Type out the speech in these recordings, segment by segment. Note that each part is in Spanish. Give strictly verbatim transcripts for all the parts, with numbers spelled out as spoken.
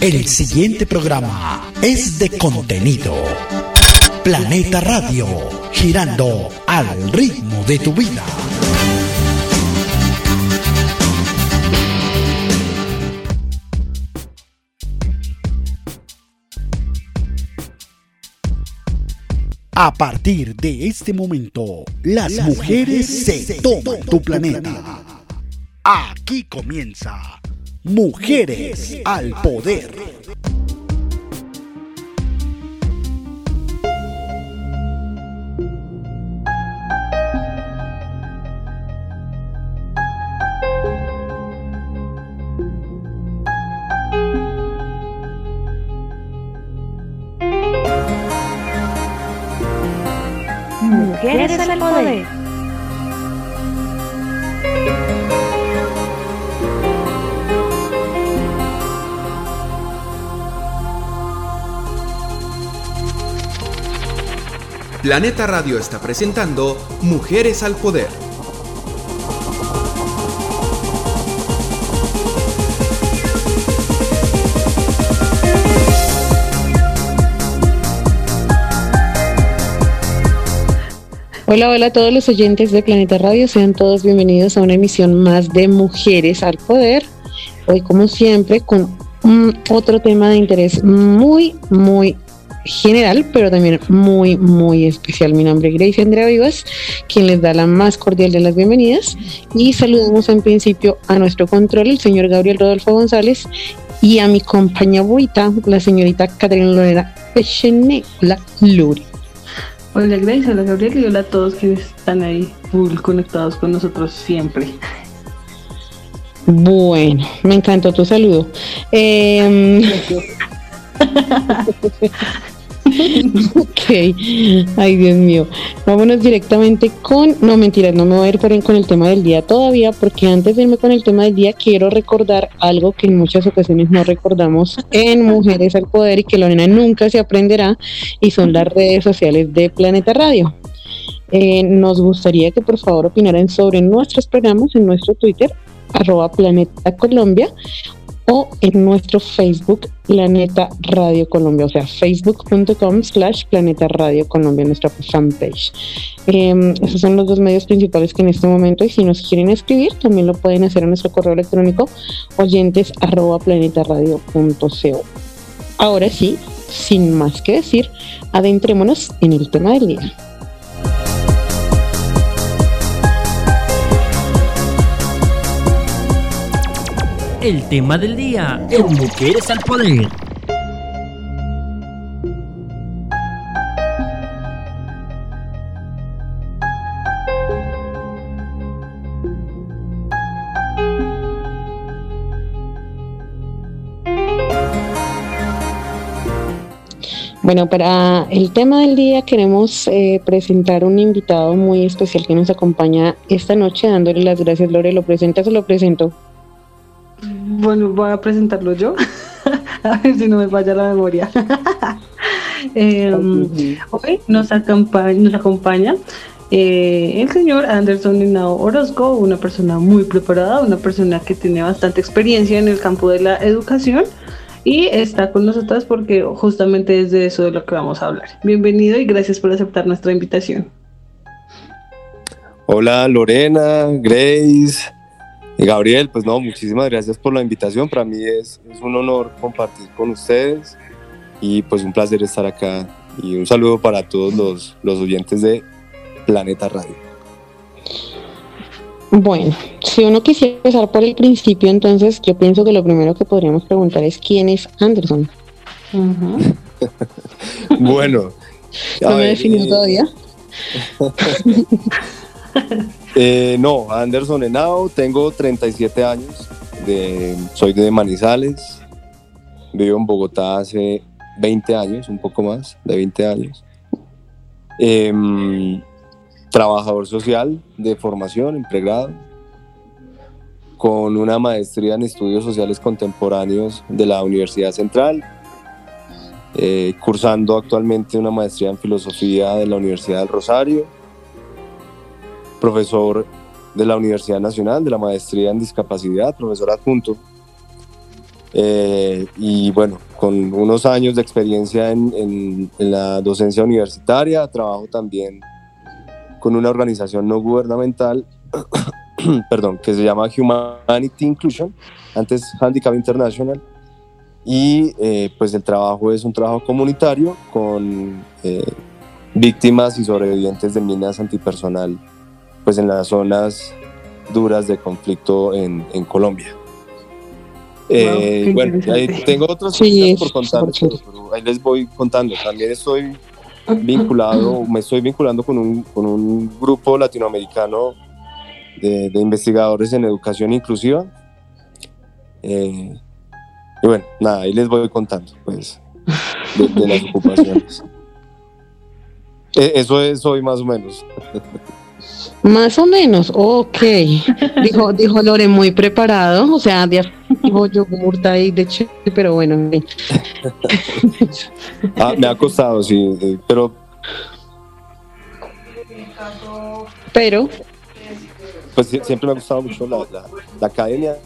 El siguiente programa es de contenido. Planeta Radio, girando al ritmo de tu vida. A partir de este momento, las, las mujeres, mujeres se toman tu planeta. planeta. Aquí comienza Mujeres al Poder. Mujeres al Poder. Planeta Radio está presentando Mujeres al Poder. Hola, hola a todos los oyentes de Planeta Radio, sean todos bienvenidos a una emisión más de Mujeres al Poder. Hoy, como siempre, con un otro tema de interés muy, muy general, pero también muy, muy especial. Mi nombre es Grace Andrea Vivas, quien les da la más cordial de las bienvenidas, y saludamos en principio a nuestro control, el señor Gabriel Rodolfo González, y a mi compañerita, la señorita Caterina Lorena Pechene, la Luri. Hola Grace, hola Gabriel y hola a todos quienes están ahí full conectados con nosotros siempre. Bueno, me encantó tu saludo. Eh, ok, ay Dios mío, vámonos directamente con, no mentiras, no me voy a ir por, con el tema del día todavía, porque antes de irme con el tema del día quiero recordar algo que en muchas ocasiones no recordamos en Mujeres al Poder y que Lorena nunca se aprenderá, y son las redes sociales de Planeta Radio. Eh, nos gustaría que por favor opinaran sobre nuestros programas en nuestro Twitter, arroba Planeta Colombia, o en nuestro Facebook, Planeta Radio Colombia, o sea, facebook.com slash Planeta Radio Colombia, nuestra fanpage. Eh, esos son los dos medios principales que en este momento, y si nos quieren escribir, también lo pueden hacer a nuestro correo electrónico, oyentes arroba planetaradio punto co. Ahora sí, sin más que decir, adentrémonos en el tema del día. El tema del día en Mujeres al Poder. Bueno, para el tema del día queremos eh, presentar un invitado muy especial que nos acompaña esta noche, dándole las gracias. Lore, ¿lo presentas o lo presento? Bueno, voy a presentarlo yo, a ver si no me falla la memoria. eh, hoy nos acompaña, nos acompaña eh, el señor Anderson Henao Orozco, una persona muy preparada, una persona que tiene bastante experiencia en el campo de la educación, y está con nosotras porque justamente es de eso de lo que vamos a hablar. Bienvenido y gracias por aceptar nuestra invitación. Hola Lorena, Grace y Gabriel, pues no, muchísimas gracias por la invitación. Para mí es, es un honor compartir con ustedes y pues un placer estar acá, y un saludo para todos los, los oyentes de Planeta Radio. Bueno, si uno quisiera empezar por el principio, entonces yo pienso que lo primero que podríamos preguntar es ¿quién es Anderson? Uh-huh. Bueno, ¿no me definió todavía? Eh, no, Anderson Henao, tengo treinta y siete años, de, soy de Manizales, vivo en Bogotá hace veinte años, un poco más de veinte años. Eh, trabajador social de formación en pregrado, con una maestría en estudios sociales contemporáneos de la Universidad Central, eh, cursando actualmente una maestría en filosofía de la Universidad del Rosario, profesor de la Universidad Nacional de la maestría en discapacidad, profesor adjunto, Eh, y bueno, con unos años de experiencia en, en, en la docencia universitaria, trabajo también con una organización no gubernamental perdón, que se llama Humanity Inclusion, antes Handicap International, y eh, pues el trabajo es un trabajo comunitario con eh, víctimas y sobrevivientes de minas antipersonal, pues en las zonas duras de conflicto en, en Colombia. Eh, Wow, bueno, ahí tengo otras Sí, cosas por contarles, pero, pero ahí les voy contando. También estoy vinculado, me estoy vinculando con un, con un grupo latinoamericano de, de investigadores en educación inclusiva. Eh, y bueno, nada, ahí les voy contando, pues, de, de las ocupaciones. Eh, eso es hoy más o menos. Más o menos, ok. Dijo, dijo Lore, muy preparado, o sea, dijo yogurta y de chile, pero bueno, en fin. Ah, me ha costado, sí, eh, pero... Pero... Pues siempre me ha gustado mucho la, la, la academia.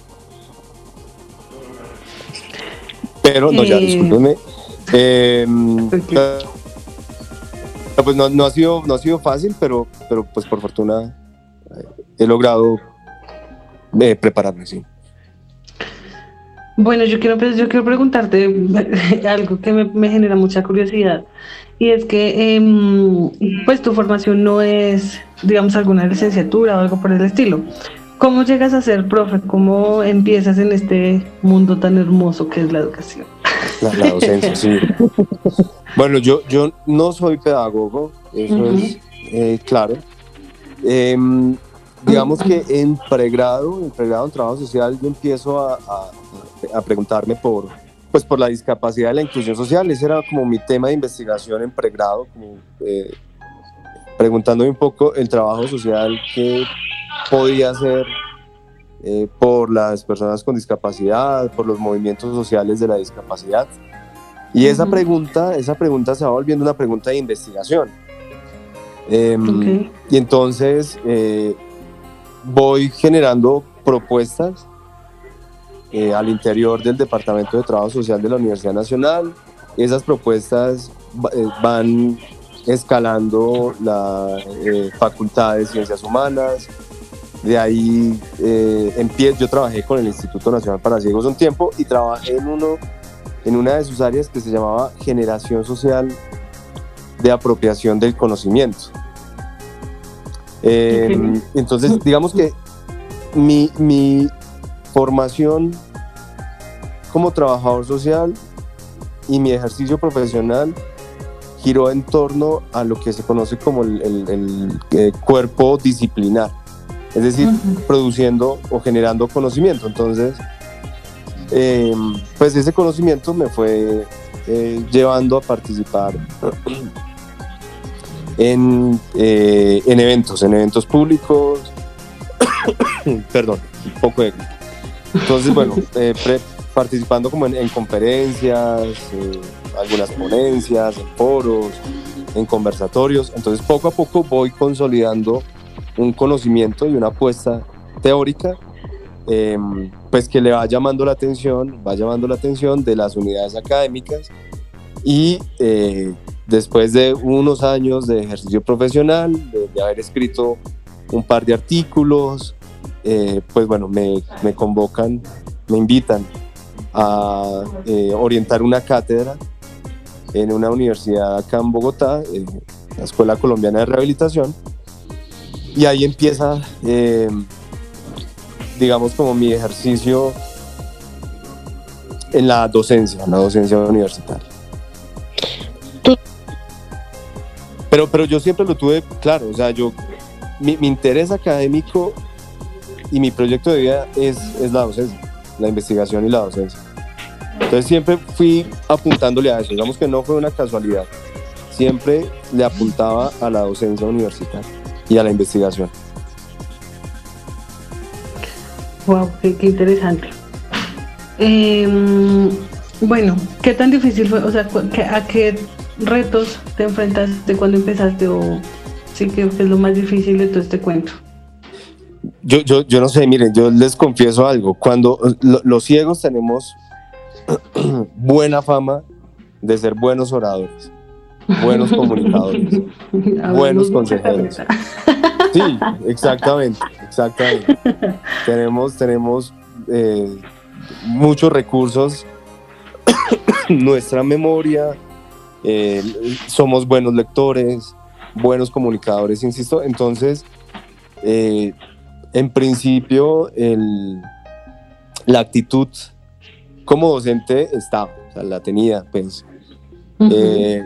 Pero, no, ya, Eh, discúlpenme. Eh, Ok. pues no, no, ha sido, no ha sido fácil, pero, pero pues por fortuna eh, he logrado eh, prepararme, sí. Bueno, yo quiero, pues, yo quiero preguntarte algo que me, me genera mucha curiosidad. Y es que, em, pues, tu formación no es, digamos, alguna licenciatura o algo por el estilo. ¿Cómo llegas a ser profe? ¿Cómo empiezas en este mundo tan hermoso que es la educación? La, la docencia, sí. Bueno, yo, yo no soy pedagogo, eso Ujú. es eh, claro. Eh, digamos que en pregrado, en pregrado en trabajo social, yo empiezo a, a, a preguntarme por, pues por la discapacidad y la inclusión social. Ese era como mi tema de investigación en pregrado, como, eh, preguntándome un poco el trabajo social que podía hacer eh, por las personas con discapacidad, por los movimientos sociales de la discapacidad. Y esa Ujú. pregunta, esa pregunta se va volviendo una pregunta de investigación. Eh, Ok. y entonces eh, voy generando propuestas eh, al interior del Departamento de Trabajo Social de la Universidad Nacional. Esas propuestas va- eh, van escalando la eh, Facultad de Ciencias Humanas. De ahí eh, empiezo, yo trabajé con el Instituto Nacional para Ciegos un tiempo y trabajé en, uno, en una de sus áreas que se llamaba Generación Social de Apropiación del Conocimiento. Eh, Ok. entonces, digamos que mi, mi formación como trabajador social y mi ejercicio profesional giró en torno a lo que se conoce como el, el, el, eh, cuerpo disciplinar, es decir, Ujú. produciendo o generando conocimiento. Entonces, eh, pues ese conocimiento me fue eh, llevando a participar en, eh, en eventos, en eventos públicos, perdón, un poco de... Entonces, bueno, eh, pre- participando como en, en conferencias, eh, algunas ponencias, en foros, en conversatorios. Entonces, poco a poco voy consolidando un conocimiento y una apuesta teórica, eh, pues que le va llamando la atención, va llamando la atención de las unidades académicas y eh, después de unos años de ejercicio profesional, de, de haber escrito un par de artículos, eh, pues bueno, me, me convocan, me invitan a eh, orientar una cátedra en una universidad acá en Bogotá, eh, la Escuela Colombiana de Rehabilitación, y ahí empieza, eh, digamos, como mi ejercicio en la docencia, en la docencia universitaria. Pero, pero yo siempre lo tuve claro, o sea, yo, mi, mi interés académico y mi proyecto de vida es, es la docencia, la investigación y la docencia. Entonces siempre fui apuntándole a eso, digamos que no fue una casualidad, siempre le apuntaba a la docencia universitaria y a la investigación. Wow, qué, qué interesante. Em, bueno, ¿qué tan difícil fue? O sea, cu- ¿qué- ¿a qué retos te enfrentaste cuando empezaste? O sí, que es lo más difícil de todo este cuento. Yo, yo, yo no sé, miren, yo les confieso algo, cuando lo- los ciegos tenemos buena fama de ser buenos oradores, buenos comunicadores, buenos consejeros. Sí, exactamente, exactamente. Tenemos, tenemos eh, muchos recursos, nuestra memoria, eh, somos buenos lectores, buenos comunicadores, insisto. Entonces, eh, en principio, el, la actitud como docente estaba, o sea, la tenía, pues. Uh-huh. Eh,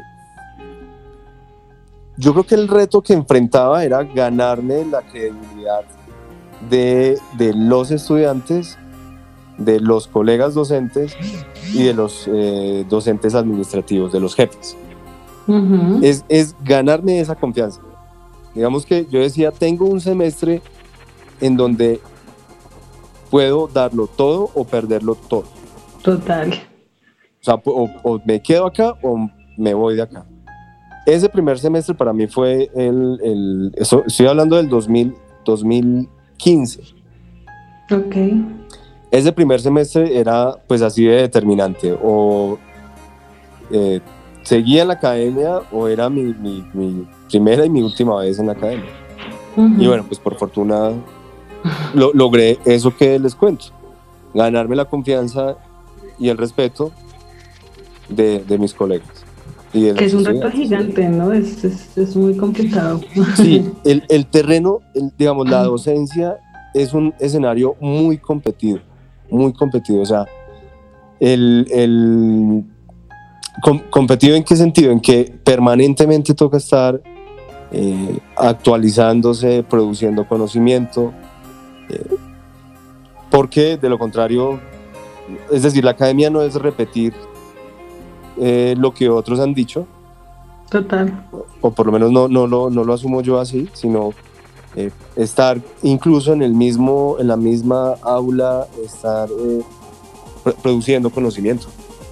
yo creo que el reto que enfrentaba era ganarme la credibilidad de, de los estudiantes, de los colegas docentes y de los eh, docentes administrativos, de los jefes. Uh-huh. Es, es ganarme esa confianza. Digamos que yo decía, tengo un semestre en donde puedo darlo todo o perderlo todo. Total. O sea, o, o me quedo acá o me voy de acá. Ese primer semestre para mí fue el... el eso, estoy hablando del dos mil, dos mil quince. Ok. Ese primer semestre era pues así de determinante. O eh, seguía en la academia o era mi, mi, mi primera y mi última vez en la academia. Uh-huh. Y bueno, pues por fortuna lo, logré eso que les cuento. Ganarme la confianza y el respeto de, de mis colegas. Y de que es un reto gigante, ¿no? Es, es, es muy complicado. Sí, el, el terreno, el, digamos, la docencia es un escenario muy competido, muy competido. O sea, el, el com, competido ¿en qué sentido? En que permanentemente toca estar eh, actualizándose, produciendo conocimiento, eh, porque de lo contrario, es decir, la academia no es repetir Eh, lo que otros han dicho. Total. O, o por lo menos no, no, lo, no lo asumo yo así, sino eh, estar incluso en el mismo, en la misma aula, estar eh, pr- produciendo conocimiento.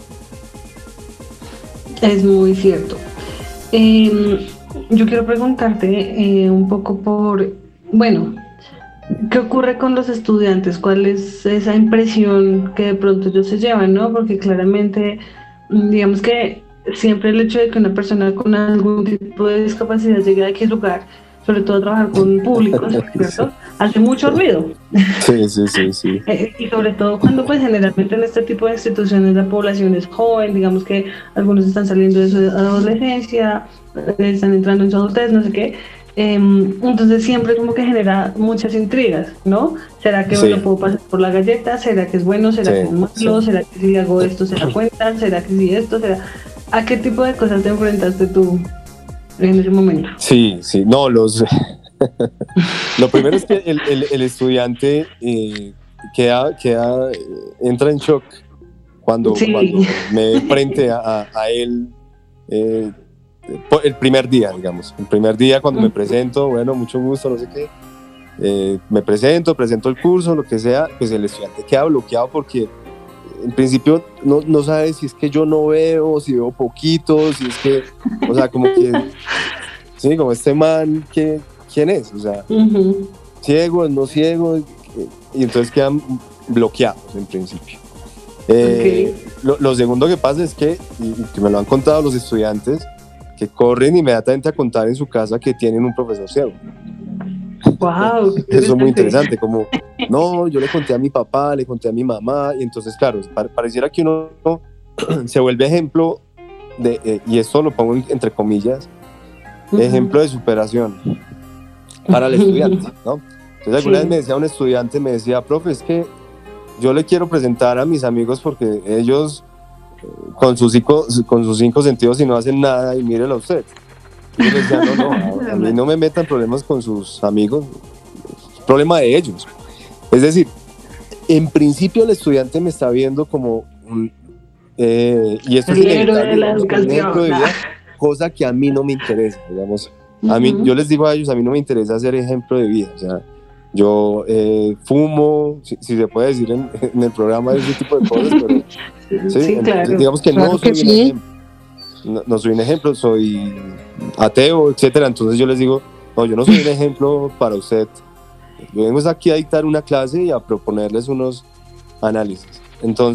Es muy cierto. Eh, yo quiero preguntarte eh, un poco por, bueno, ¿qué ocurre con los estudiantes? ¿Cuál es esa impresión que de pronto ellos se llevan, ¿no? Porque claramente digamos que siempre el hecho de que una persona con algún tipo de discapacidad llegue a X lugar, sobre todo a trabajar con públicos, ¿cierto? Hace mucho ruido. Sí, sí, sí, sí. Y sobre todo cuando pues generalmente en este tipo de instituciones la población es joven, digamos que algunos están saliendo de su adolescencia, están entrando en su adultez, no sé qué. Entonces siempre como que genera muchas intrigas, ¿no? ¿Será que sí. Bueno, puedo pasar por la galleta? ¿Será que es bueno? ¿Será sí, que es malo? Sí. ¿Será que si hago esto se da cuenta? ¿Será que si esto será? ¿A qué tipo de cosas te enfrentaste tú en ese momento? Sí, sí, no, los... Lo primero es que el, el, el estudiante eh, queda, queda, entra en shock cuando, sí. cuando me frente a, a él eh, el primer día, digamos, el primer día cuando me presento, bueno, mucho gusto, no sé qué, eh, me presento, presento el curso, lo que sea, pues el estudiante queda bloqueado porque en principio no, no sabe si es que yo no veo, si veo poquito, si es que, o sea, como que, sí, como este man, que, ¿quién es? O sea, uh-huh. ciego, no ciego, y entonces quedan bloqueados en principio. Eh, okay. lo, lo segundo que pasa es que, y que me lo han contado los estudiantes, que corren inmediatamente a contar en su casa que tienen un profesor ciego. Wow, eso es muy interesante, como, no, yo le conté a mi papá, le conté a mi mamá, y entonces, claro, pareciera que uno se vuelve ejemplo, de, eh, y esto lo pongo entre comillas, uh-huh. ejemplo de superación para el estudiante, ¿no? Entonces alguna sí. vez me decía un estudiante, me decía, profe, es que yo le quiero presentar a mis amigos porque ellos con sus cinco, con sus cinco sentidos y no hacen nada y mírelo a usted. Y yo les decía, no, no, a, a mí no me metan problemas con sus amigos, es problema de ellos. Es decir, en principio el estudiante me está viendo como un, eh, y esto es inevitable, digamos, un ejemplo de vida, cosa que a mí no me interesa, digamos. A mí, uh-huh. yo les digo a ellos, a mí no me interesa ser ejemplo de vida, o sea, yo eh, fumo, si, si se puede decir en, en el programa, ese tipo de cosas, pero sí, sí, claro. digamos que claro no que soy sí. un ejemplo, no, no soy un ejemplo, soy ateo, etcétera. Entonces yo les digo, no, yo no soy un ejemplo para usted, yo vengo aquí a dictar una clase y a proponerles unos análisis. Entonces,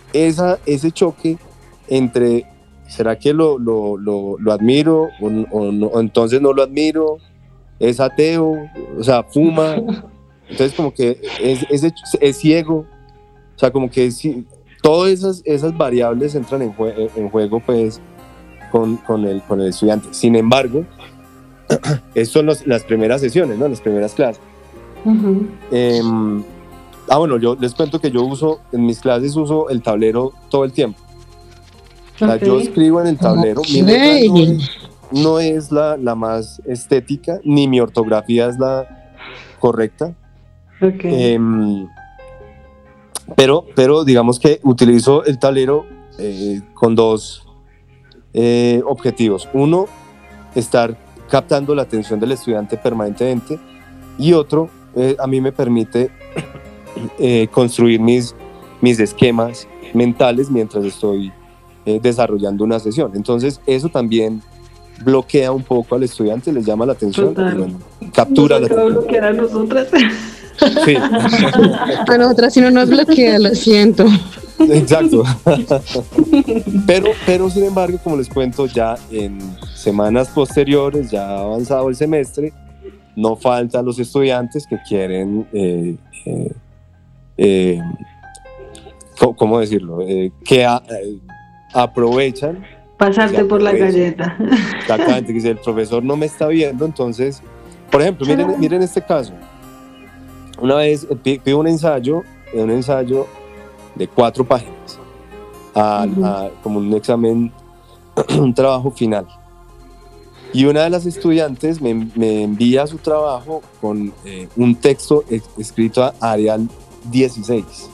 esa, ese choque entre, ¿será que lo, lo, lo, lo admiro o, o, no, o entonces no lo admiro? ¿Es ateo? O sea, fuma. Entonces como que es, es, es ciego. O sea, como que es, todas esas, esas variables entran en, jue, en juego pues con, con, el, con el estudiante. Sin embargo, estas son los, las primeras sesiones, ¿no? Las primeras clases. Uh-huh. Eh, ah, bueno, yo les cuento que yo uso, en mis clases uso el tablero todo el tiempo. O sea, okay. Yo escribo en el tablero. Okay. Mi letra no es, no es la, la más estética, ni mi ortografía es la correcta. Okay. Eh, pero, pero digamos que utilizo el tablero eh, con dos eh, objetivos. Uno, estar captando la atención del estudiante permanentemente, y otro, eh, a mí me permite eh, construir mis, mis esquemas mentales mientras estoy eh, desarrollando una sesión. Entonces eso también bloquea un poco al estudiante, les llama la atención y bueno, captura la atención. Bloquear a nosotras. Sí. A nosotras si no nos bloquea, lo siento. Exacto. pero, pero sin embargo, como les cuento, ya en semanas posteriores, ya avanzado el semestre, no faltan los estudiantes que quieren eh, eh, eh, ¿cómo decirlo? Eh, que a, eh, aprovechan pasarte por la galleta. Exactamente, que si el profesor no me está viendo, entonces, por ejemplo, miren, miren este caso. Una vez pido un ensayo, un ensayo de cuatro páginas, a, uh-huh. a, como un examen, un trabajo final. Y una de las estudiantes me, me envía su trabajo con eh, un texto es, escrito a Arial dieciséis.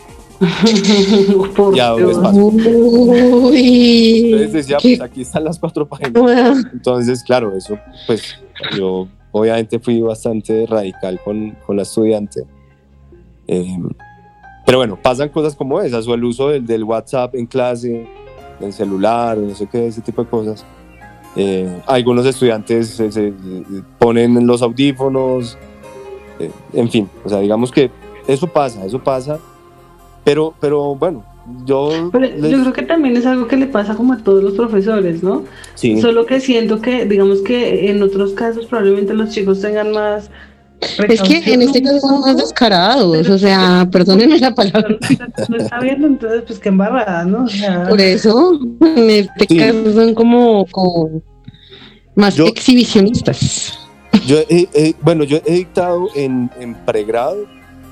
Ya, espacio. Entonces decía, pues aquí están las cuatro páginas. Entonces, claro, eso, pues yo obviamente fui bastante radical con, con la estudiante. Eh, pero bueno, pasan cosas como esas, o el uso del, del WhatsApp en clase, del celular, no sé qué, ese tipo de cosas. Eh, algunos estudiantes se, se ponen los audífonos, eh, en fin, o sea, digamos que eso pasa, eso pasa. Pero, pero bueno, yo... Pero les... Yo creo que también es algo que le pasa como a todos los profesores, ¿no? Sí. Solo que siento que, digamos que en otros casos probablemente los chicos tengan más... Es que en este caso son más descarados, pero, o sea, perdónenme la palabra. No está viendo, entonces pues qué embarrada, ¿no? O sea... Por eso, en este sí. caso son como, como más yo, exhibicionistas. Yo he, he, bueno, yo he dictado en, en pregrado...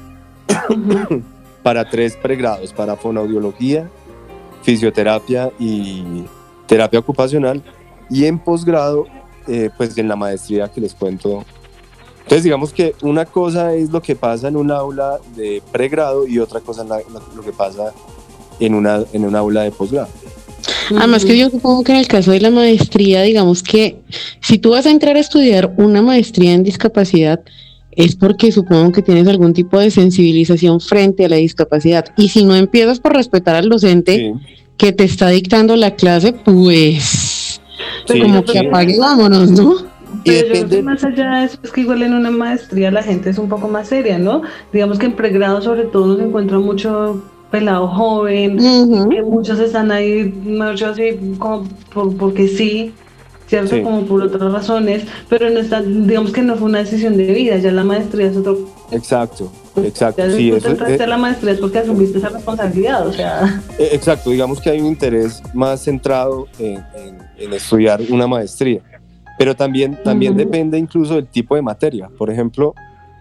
para tres pregrados, para fonoaudiología, fisioterapia y terapia ocupacional, y en posgrado, eh, pues en la maestría que les cuento. Entonces digamos que una cosa es lo que pasa en un aula de pregrado y otra cosa es la, lo que pasa en una, en un aula de posgrado. Además que yo supongo que en el caso de la maestría, digamos que si tú vas a entrar a estudiar una maestría en discapacidad, es porque supongo que tienes algún tipo de sensibilización frente a la discapacidad. Y si no empiezas por respetar al docente sí. que te está dictando la clase, pues sí, como que apague y vámonos, ¿no? Y Pero depende... yo más allá de eso, es que igual en una maestría la gente es un poco más seria, ¿no? Digamos que en pregrado sobre todo nos encuentra mucho pelado joven, uh-huh. que muchos están ahí, muchos así como por, porque sí, ¿cierto? Sí. Como por otras razones, pero no está, digamos que no fue una decisión de vida, ya la maestría es otro... Exacto, exacto. Ya sí, tú eso, entraste eh, a la maestría es porque asumiste esa responsabilidad, o sea... Eh, exacto, digamos que hay un interés más centrado en, en, en estudiar una maestría, pero también, también uh-huh. depende incluso del tipo de materia. Por ejemplo,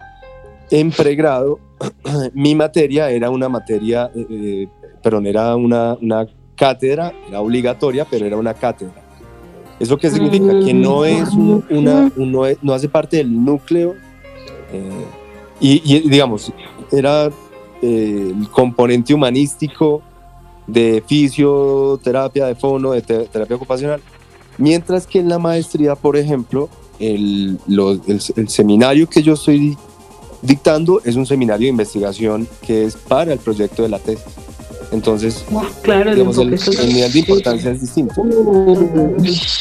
en pregrado, mi materia era una materia, eh, perdón, era una, una cátedra, era obligatoria, pero era una cátedra. ¿Eso qué significa? Que no es un, una, un, no, es, no hace parte del núcleo eh, y, y digamos, era eh, el componente humanístico de fisioterapia, de fono, de te, terapia ocupacional, mientras que en la maestría, por ejemplo, el, lo, el, el seminario que yo estoy dictando es un seminario de investigación que es para el proyecto de la tesis. Entonces, oh, claro, digamos, el, el nivel de importancia es distinto. Uh,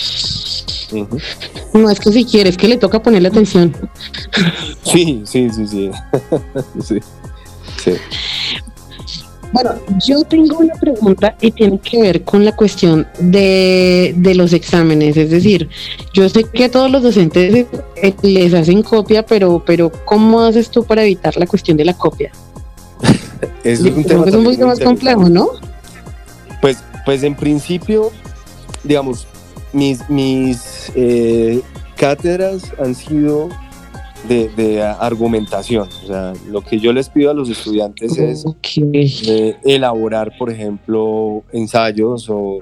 uh-huh. No, es que si quieres, que le toca ponerle atención. Sí, sí, sí, sí. sí, sí. Bueno, yo tengo una pregunta y tiene que ver con la cuestión de, de los exámenes. Es decir, yo sé que a todos los docentes eh, les hacen copia, pero, pero ¿cómo haces tú para evitar la cuestión de la copia? Es Yo un creo tema que es un también poquito muy más complejo, ¿no? Pues, pues en principio, digamos, mis, mis eh, cátedras han sido de, de argumentación. O sea, lo que yo les pido a los estudiantes es Okay. eh, elaborar, por ejemplo, ensayos o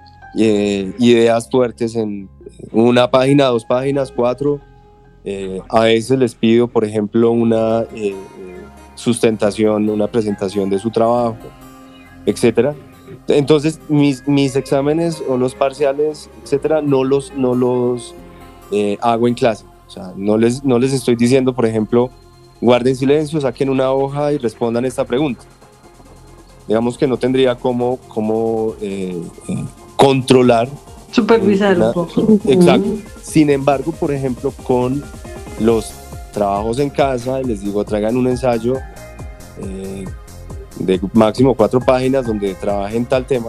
eh, ideas fuertes en una página, dos páginas, cuatro. Eh, a veces les pido, por ejemplo, una eh, sustentación, una presentación de su trabajo, etcétera. Entonces, mis, mis exámenes o los parciales, etcétera, no los, no los eh, hago en clase. O sea, no les, no les estoy diciendo, por ejemplo, guarden silencio, saquen una hoja y respondan esta pregunta. Digamos que no tendría cómo, cómo eh, eh, controlar. Supervisar una, un poco. Exacto. Sin embargo, por ejemplo, con los trabajos en casa, les digo, traigan un ensayo eh, de máximo cuatro páginas donde trabajen tal tema.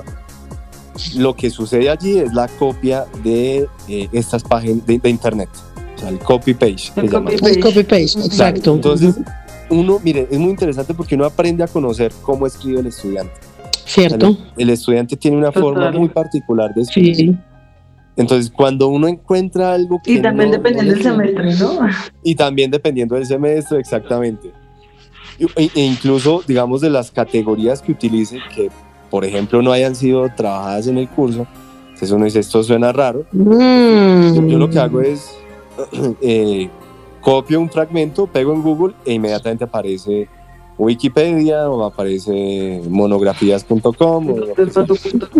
Lo que sucede allí es la copia de eh, estas páginas de, de internet, o sea, el copy-paste. El copy-paste. El copy-paste, exacto. Entonces, uno, mire, es muy interesante porque uno aprende a conocer cómo escribe el estudiante. Cierto. El, el estudiante tiene una Total. forma muy particular de escribir. Sí. Entonces, cuando uno encuentra algo que Y también no- dependiendo no del le- semestre, ¿no? Y también dependiendo del semestre, exactamente. E, e incluso, digamos, de las categorías que utilice, que, por ejemplo, no hayan sido trabajadas en el curso. Entonces uno dice, esto suena raro. Mm. Yo, yo lo que hago es, eh, copio un fragmento, pego en Google e inmediatamente aparece Wikipedia o aparece monografías punto com. o lo que sea.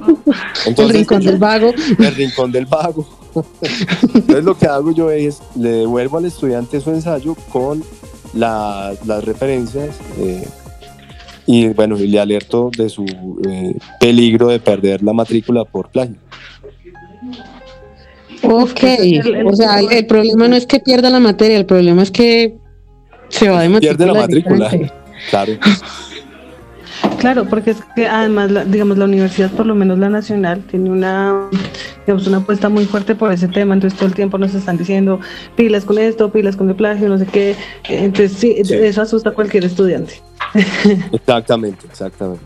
El rincón del vago. El rincón del vago. Entonces lo que hago yo es, le devuelvo al estudiante su ensayo con la- las referencias eh, y bueno, y le alerto de su eh, peligro de perder la matrícula por plagio. Ok, o sea, el, el problema no es que pierda la materia, el problema es que se va de matrícula. Pierde la matrícula, directamente. claro. Claro, porque es que además, la- digamos, la universidad, por lo menos la nacional, tiene una, digamos, una apuesta muy fuerte por ese tema. Entonces todo el tiempo nos están diciendo pilas con esto, pilas con el plagio, no sé qué. Entonces sí, Sí. eso asusta a cualquier estudiante. Exactamente, exactamente.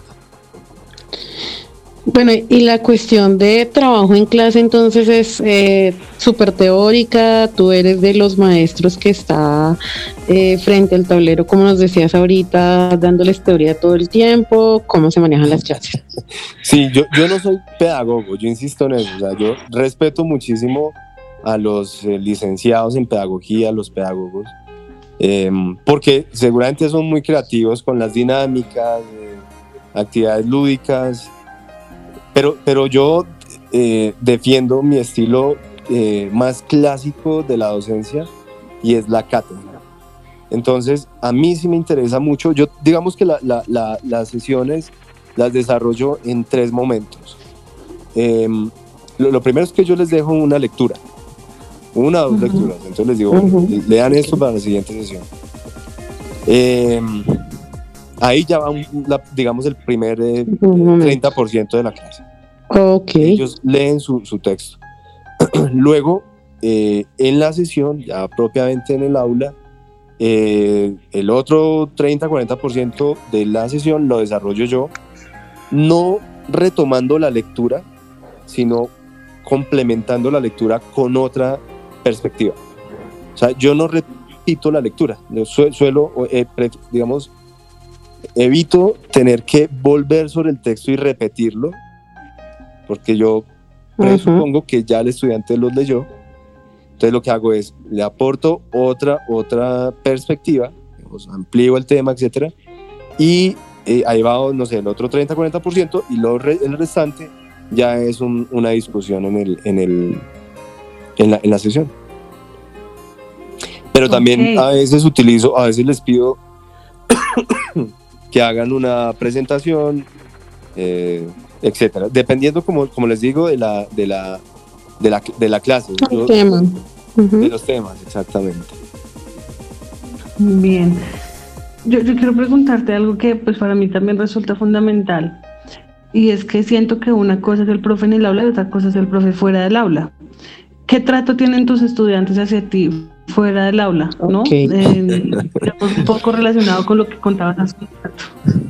Bueno, y la cuestión de trabajo en clase entonces es eh, súper teórica. Tú eres de los maestros que está eh, frente al tablero, como nos decías ahorita, dándoles teoría todo el tiempo. ¿Cómo se manejan las clases? Sí, yo, yo no soy pedagogo, yo insisto en eso. O sea, yo respeto muchísimo a los eh, licenciados en pedagogía, a los pedagogos, eh, porque seguramente son muy creativos con las dinámicas, eh, actividades lúdicas, pero, pero yo eh, defiendo mi estilo eh, más clásico de la docencia y es la cátedra. Entonces, a mí sí me interesa mucho. Yo, digamos que la, la, la, las sesiones las desarrollo en tres momentos. Eh, lo, lo primero es que yo les dejo una lectura, una o dos uh-huh. lecturas. Entonces les digo, uh-huh. lean esto para la siguiente sesión. Eh, ahí ya va, un, la, digamos, el primer eh, treinta por ciento de la clase. Okay. Ellos leen su, su texto. Luego, eh, en la sesión, ya propiamente en el aula, eh, el otro treinta a cuarenta por ciento de la sesión lo desarrollo yo, no retomando la lectura, sino complementando la lectura con otra perspectiva. O sea, yo no repito la lectura, yo su- suelo, eh, pre- digamos, evito tener que volver sobre el texto y repetirlo, porque yo presupongo uh-huh. que ya el estudiante los leyó. Entonces lo que hago es, le aporto otra, otra perspectiva, digamos, amplío el tema, etcétera, y eh, ahí va, no sé, el otro treinta a cuarenta por ciento, y lo re- el restante ya es un, una discusión en, el, en, el, en, la, en la sesión. Pero también okay. a veces utilizo, a veces les pido que hagan una presentación, eh, etcétera, dependiendo, como, como les digo, de la, de la, de la, de la clase, yo, uh-huh. de los temas, exactamente. Bien. yo, yo quiero preguntarte algo que pues para mí también resulta fundamental, y es que siento que una cosa es el profe en el aula y otra cosa es el profe fuera del aula. ¿Qué trato tienen tus estudiantes hacia ti fuera del aula? ¿No? Okay. Eh, un poco relacionado con lo que contabas hace un rato.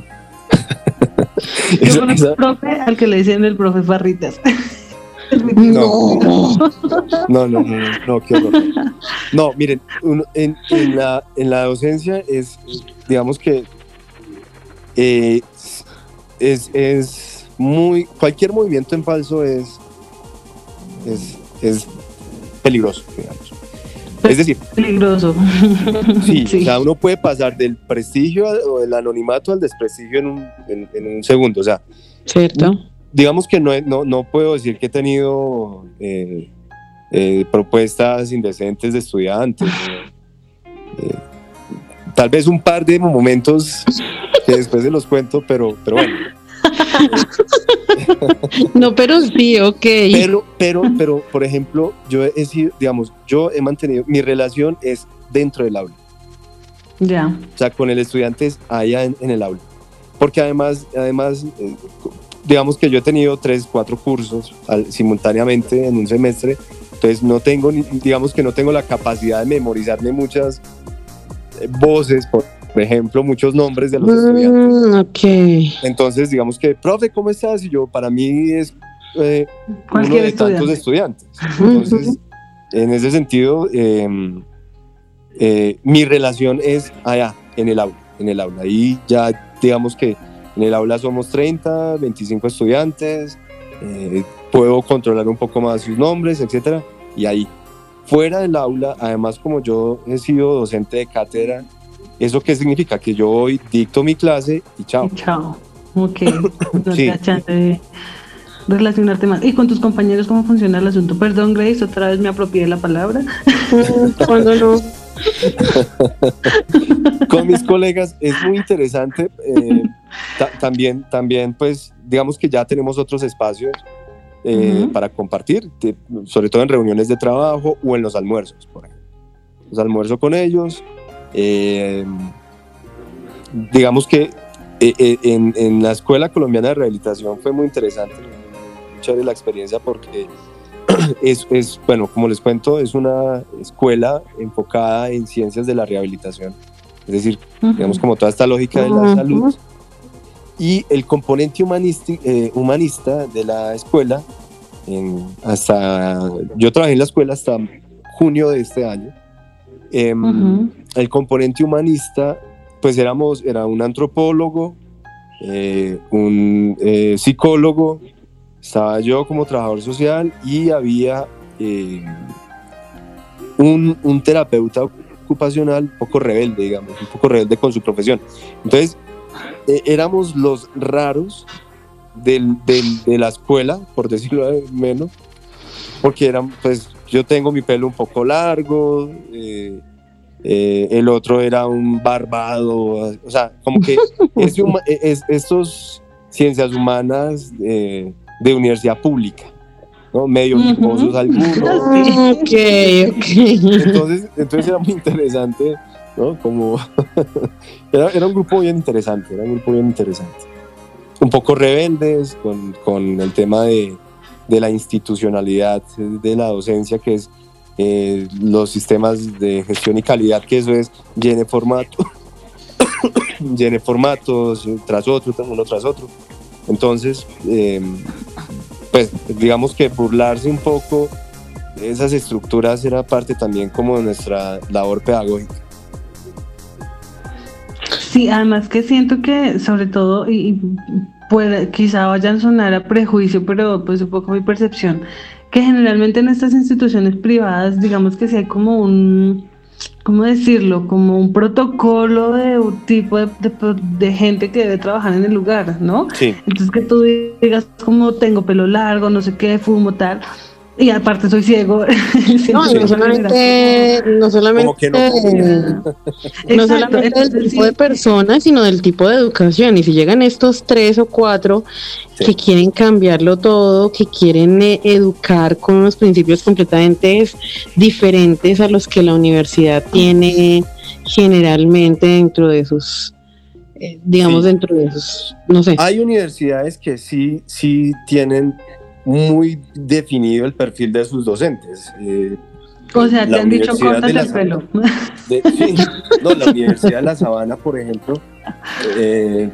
Yo conozco un profe al que le dicen el profe Farritas. No, no, no, no, no, no, qué horror. No, miren, uno, en, en, la, en la docencia es, digamos que eh, es, es muy, cualquier movimiento en falso es, es, es peligroso, digamos. Es decir, peligroso. Sí, Sí. O sea, uno puede pasar del prestigio o del anonimato al desprestigio en un, en, en un segundo, o sea, ¿Cierto? digamos que no, no, no puedo decir que he tenido eh, eh, propuestas indecentes de estudiantes. ¿no? Eh, tal vez un par de momentos que después se los cuento, pero, pero bueno. No, pero sí, ok. Pero, pero, pero, por ejemplo, yo he sido, digamos, yo he mantenido, mi relación es dentro del aula. Ya. O sea, con el estudiante es allá en, en el aula. Porque además, además eh, digamos que yo he tenido tres, cuatro cursos al, simultáneamente en un semestre, entonces no tengo, ni, digamos que no tengo la capacidad de memorizarme muchas eh, voces, por, por ejemplo, muchos nombres de los Mm, estudiantes. ok. Entonces, digamos que, profe, ¿cómo estás? Y yo, para mí es eh, uno Cualquier de estudiante. tantos estudiantes. Entonces, en ese sentido, eh, eh, mi relación es allá, en el aula, en el aula. Y ya, digamos que en el aula somos treinta, veinticinco estudiantes, eh, puedo controlar un poco más sus nombres, etcétera. Y ahí, fuera del aula, además, como yo he sido docente de cátedra, ¿eso qué significa? Que yo hoy dicto mi clase y chao. Chao. Ok. No Sí. te da chance de relacionarte más. ¿Y con tus compañeros cómo funciona el asunto? Perdón, Grace, otra vez me apropié de la palabra. Cuando no. Con mis colegas es muy interesante. eh, ta- también, también, pues, digamos que ya tenemos otros espacios eh, Ujú. para compartir, de- sobre todo en reuniones de trabajo o en los almuerzos, por ejemplo. Los almuerzo con ellos. eh, digamos que eh, eh, en, en la Escuela Colombiana de Rehabilitación fue muy interesante, muy chévere la experiencia porque es, es, bueno, como les cuento, es una escuela enfocada en ciencias de la rehabilitación, es decir, Ujú. digamos como toda esta lógica de la Ujú. salud, y el componente humanisti- eh, humanista de la escuela, en, hasta, yo trabajé en la escuela hasta junio de este año, eh, Ujú. el componente humanista, pues éramos, era un antropólogo, eh, un eh, psicólogo, estaba yo como trabajador social y había eh, un, un terapeuta ocupacional un poco rebelde, digamos, un poco rebelde con su profesión. Entonces, eh, éramos los raros del, del, de la escuela, por decirlo de menos, porque eran, pues, yo tengo mi pelo un poco largo, eh, eh, el otro era un barbado, o sea, como que es, es, estos ciencias humanas eh, de universidad pública, ¿no? Medio hiposos Ujú. algunos. Ok, ok. Entonces, entonces era muy interesante, ¿no? Como era, era un grupo bien interesante, era un grupo bien interesante. Un poco rebeldes con, con el tema de, de la institucionalidad de la docencia, que es eh, los sistemas de gestión y calidad, que eso es llene formato, llene formatos tras otro, uno tras otro. Entonces, eh, pues digamos que burlarse un poco de esas estructuras era parte también como de nuestra labor pedagógica. Sí, además que siento que sobre todo, y, y puede, quizá vayan a sonar a prejuicio, pero pues un poco mi percepción, que generalmente en estas instituciones privadas, digamos que sí hay como un, ¿cómo decirlo? Como un protocolo de un tipo de, de, de gente que debe trabajar en el lugar, ¿no? Sí. Entonces que tú digas como tengo pelo largo, no sé qué, fumo, tal. Y aparte soy ciego. No, no solamente, no solamente, Como que no. no Exacto, solamente del entonces, tipo sí. de personas, sino del tipo de educación. Y si llegan estos tres o cuatro Sí. que quieren cambiarlo todo, que quieren eh, educar con unos principios completamente diferentes a los que la universidad tiene generalmente dentro de sus, eh, digamos, Sí. dentro de sus, no sé. Hay universidades que sí, sí tienen muy definido el perfil de sus docentes. Eh, O sea, te la han dicho Universidad córtate de el la- pelo. de- sí, no, la Universidad de La Sabana, por ejemplo, eh,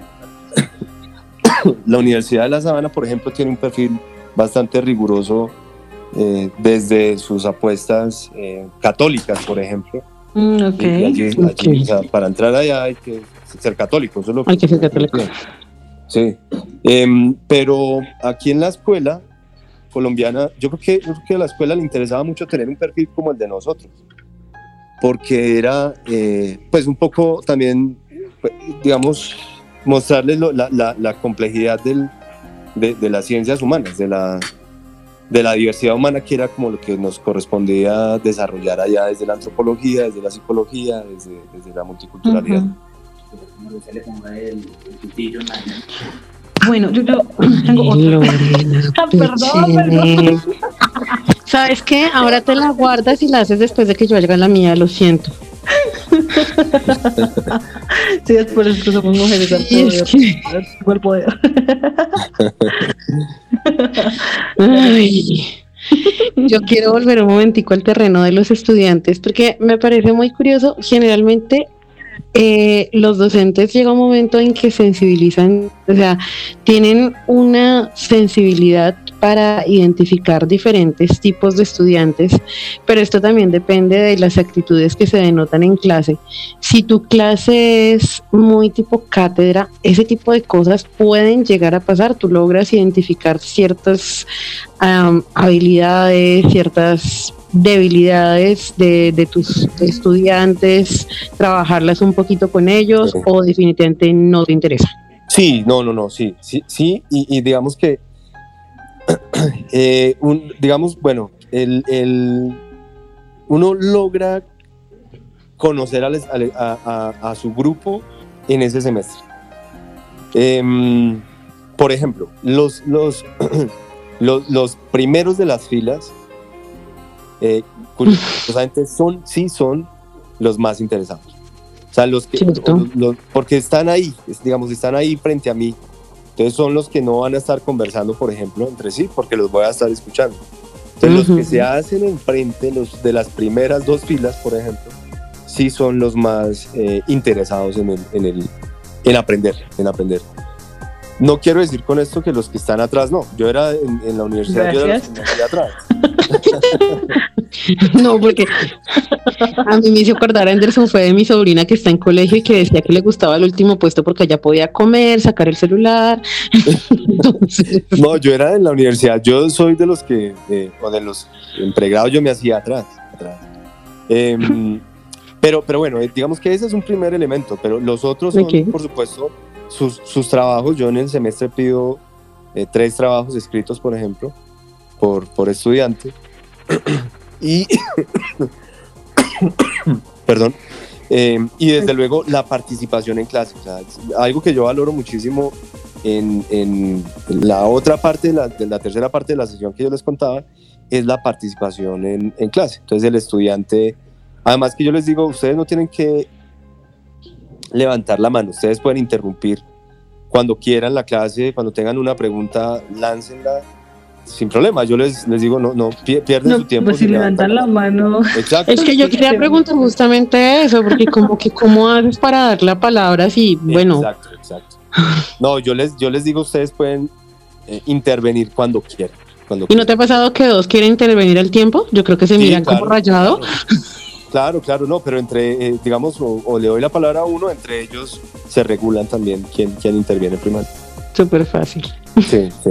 la Universidad de La Sabana, por ejemplo, tiene un perfil bastante riguroso eh, desde sus apuestas eh, católicas, por ejemplo. Mm, ok. Y allí- allí, Ok. o sea, para entrar allá hay que ser católico. Eso es lo Hay que ser católico. Sí. Em, pero aquí en la escuela colombiana, yo creo, que, yo creo que a la escuela le interesaba mucho tener un perfil como el de nosotros, porque era, eh, pues, un poco también, pues, digamos, mostrarles lo- la, la- la complejidad del, de, de las ciencias humanas, de la, de la diversidad humana, que era como lo que nos correspondía desarrollar allá desde la antropología, desde la psicología, desde, desde la multiculturalidad. Ujú. Bueno, yo, yo tengo Ay, otra. Lorena, Ah, perdón, Pechene. ¿Sabes qué? Ahora te la guardas y la haces después de que yo haga la mía, lo siento. Sí, es por eso que somos mujeres al Sí, es poder. que- Tengo el poder. Ay, yo quiero volver un momentico al terreno de los estudiantes porque me parece muy curioso. Generalmente eh, los docentes llega un momento en que sensibilizan, o sea, tienen una sensibilidad para identificar diferentes tipos de estudiantes, pero esto también depende de las actitudes que se denotan en clase. Si tu clase es muy tipo cátedra, ese tipo de cosas pueden llegar a pasar. Tú logras identificar ciertas um, habilidades, ciertas debilidades de, de tus estudiantes, trabajarlas un poquito con ellos, Sí. o definitivamente no te interesa. Sí, no, no, no, sí, sí, sí, y, y digamos que, eh, un, digamos, bueno, el, el, uno logra conocer al- al- a, a- a su grupo en ese semestre. Em, por ejemplo, los, los, los, los primeros de las filas, eh, curiosamente, son, sí son los más interesados. O sea, los que, Cierto. los- los- porque están ahí, es- digamos, están ahí frente a mí. Entonces son los que no van a estar conversando, por ejemplo, entre sí, porque los voy a estar escuchando. Entonces Ujú. los que se hacen enfrente, los de las primeras dos filas, por ejemplo, sí son los más eh, interesados en, el, en, el, en aprender, en aprender. No quiero decir con esto que los que están atrás no. Yo era en, en la universidad, yo era los que me hacía atrás. No, porque a mí me hizo acordar, Anderson, fue de mi sobrina que está en colegio y que decía que le gustaba el último puesto porque allá podía comer, sacar el celular. Entonces, No, yo era en la universidad. Yo soy de los que, eh, o de los en pregrado, yo me hacía atrás. atrás. Em, pero, pero bueno, eh, digamos que ese es un primer elemento, pero los otros son, Ok. por supuesto, sus, sus trabajos. Yo en el semestre pido eh, tres trabajos escritos, por ejemplo, por, por estudiante. Y, perdón, eh, y desde luego la participación en clase. O sea, es algo que yo valoro muchísimo en, en la otra parte, de la, de la tercera parte de la sesión que yo les contaba, es la participación en, en clase. Entonces el estudiante, además que yo les digo, ustedes no tienen que levantar la mano, ustedes pueden interrumpir cuando quieran la clase, cuando tengan una pregunta, láncenla sin problema. Yo les, les digo, no, no pi- pierden No, su tiempo. pues si levantan la mano. Exacto. es que yo quería preguntar justamente eso, porque como que cómo haces para dar la palabra si, bueno, Exacto, exacto. No, yo les, yo les digo, ustedes pueden eh, intervenir cuando quieran. Cuando ¿y no te ha pasado que dos quieren intervenir al tiempo? Yo creo que se Sí, miran claro, como rayado. Claro, claro, claro, no, pero entre, eh, digamos, o, o le doy la palabra a uno, entre ellos se regulan también quién, quién interviene primero. Súper fácil. Sí, sí.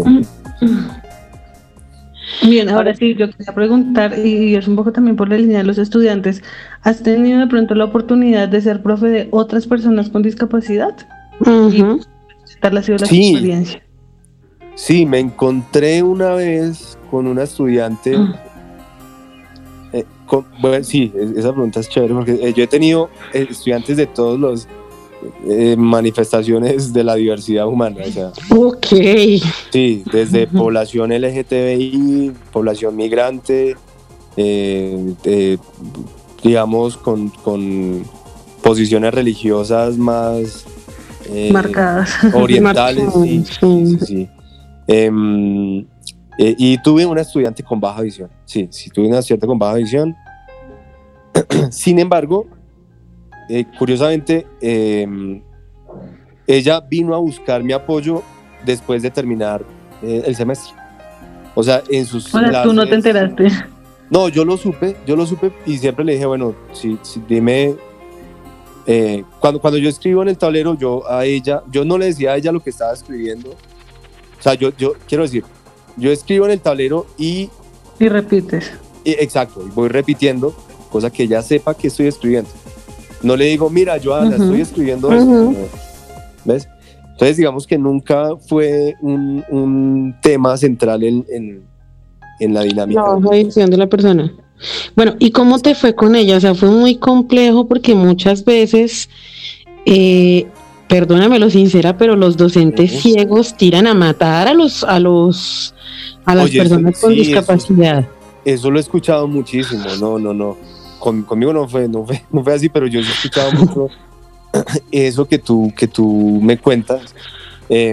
Bien, ahora sí, yo quería preguntar, y es un poco también por la línea de los estudiantes, ¿has tenido de pronto la oportunidad de ser profe de otras personas con discapacidad? Ujú. ¿Qué tal ha sido la Sí. experiencia? Sí, me encontré una vez con una estudiante. eh, con- bueno, sí, es- esa pregunta es chévere porque eh, yo he tenido eh, estudiantes de todos los eh, manifestaciones de la diversidad humana, o sea, Ok. sí, desde Ujú. población L G T B I, población migrante, eh, eh, digamos, con, con posiciones religiosas más eh, marcadas, orientales, sí, sí. sí, sí, sí. Eh, eh, y tuve una estudiante con baja visión, sí, sí, tuve una estudiante con baja visión. Sin embargo, eh, curiosamente, eh, ella vino a buscar mi apoyo después de terminar eh, el semestre. O sea, en sus o sea, clases, tú no te enteraste. No, yo lo supe, yo lo supe y siempre le dije, bueno, si, si dime, eh, cuando, cuando yo escribo en el tablero, yo a ella, yo no le decía a ella lo que estaba escribiendo. O sea, yo, yo quiero decir, yo escribo en el tablero y... Y repites. y exacto, y voy repitiendo, cosa que ella sepa que estoy escribiendo. No le digo, mira, Joana, uh-huh. estoy escribiendo uh-huh. esto. ¿Ves? Entonces, digamos que nunca fue un, un tema central en, en, en la dinámica. La baja visión de la persona. Bueno, ¿y cómo te fue con ella? O sea, fue muy complejo porque muchas veces, eh, perdóname lo sincera, pero los docentes uh-huh. ciegos tiran a matar a los a los a las Oye, personas eso, con sí, discapacidad. Eso, eso lo he escuchado muchísimo. No, no, no. Con, conmigo no fue, no fue, no fue así, pero yo he escuchado mucho eso que tú, que tú me cuentas. Eh,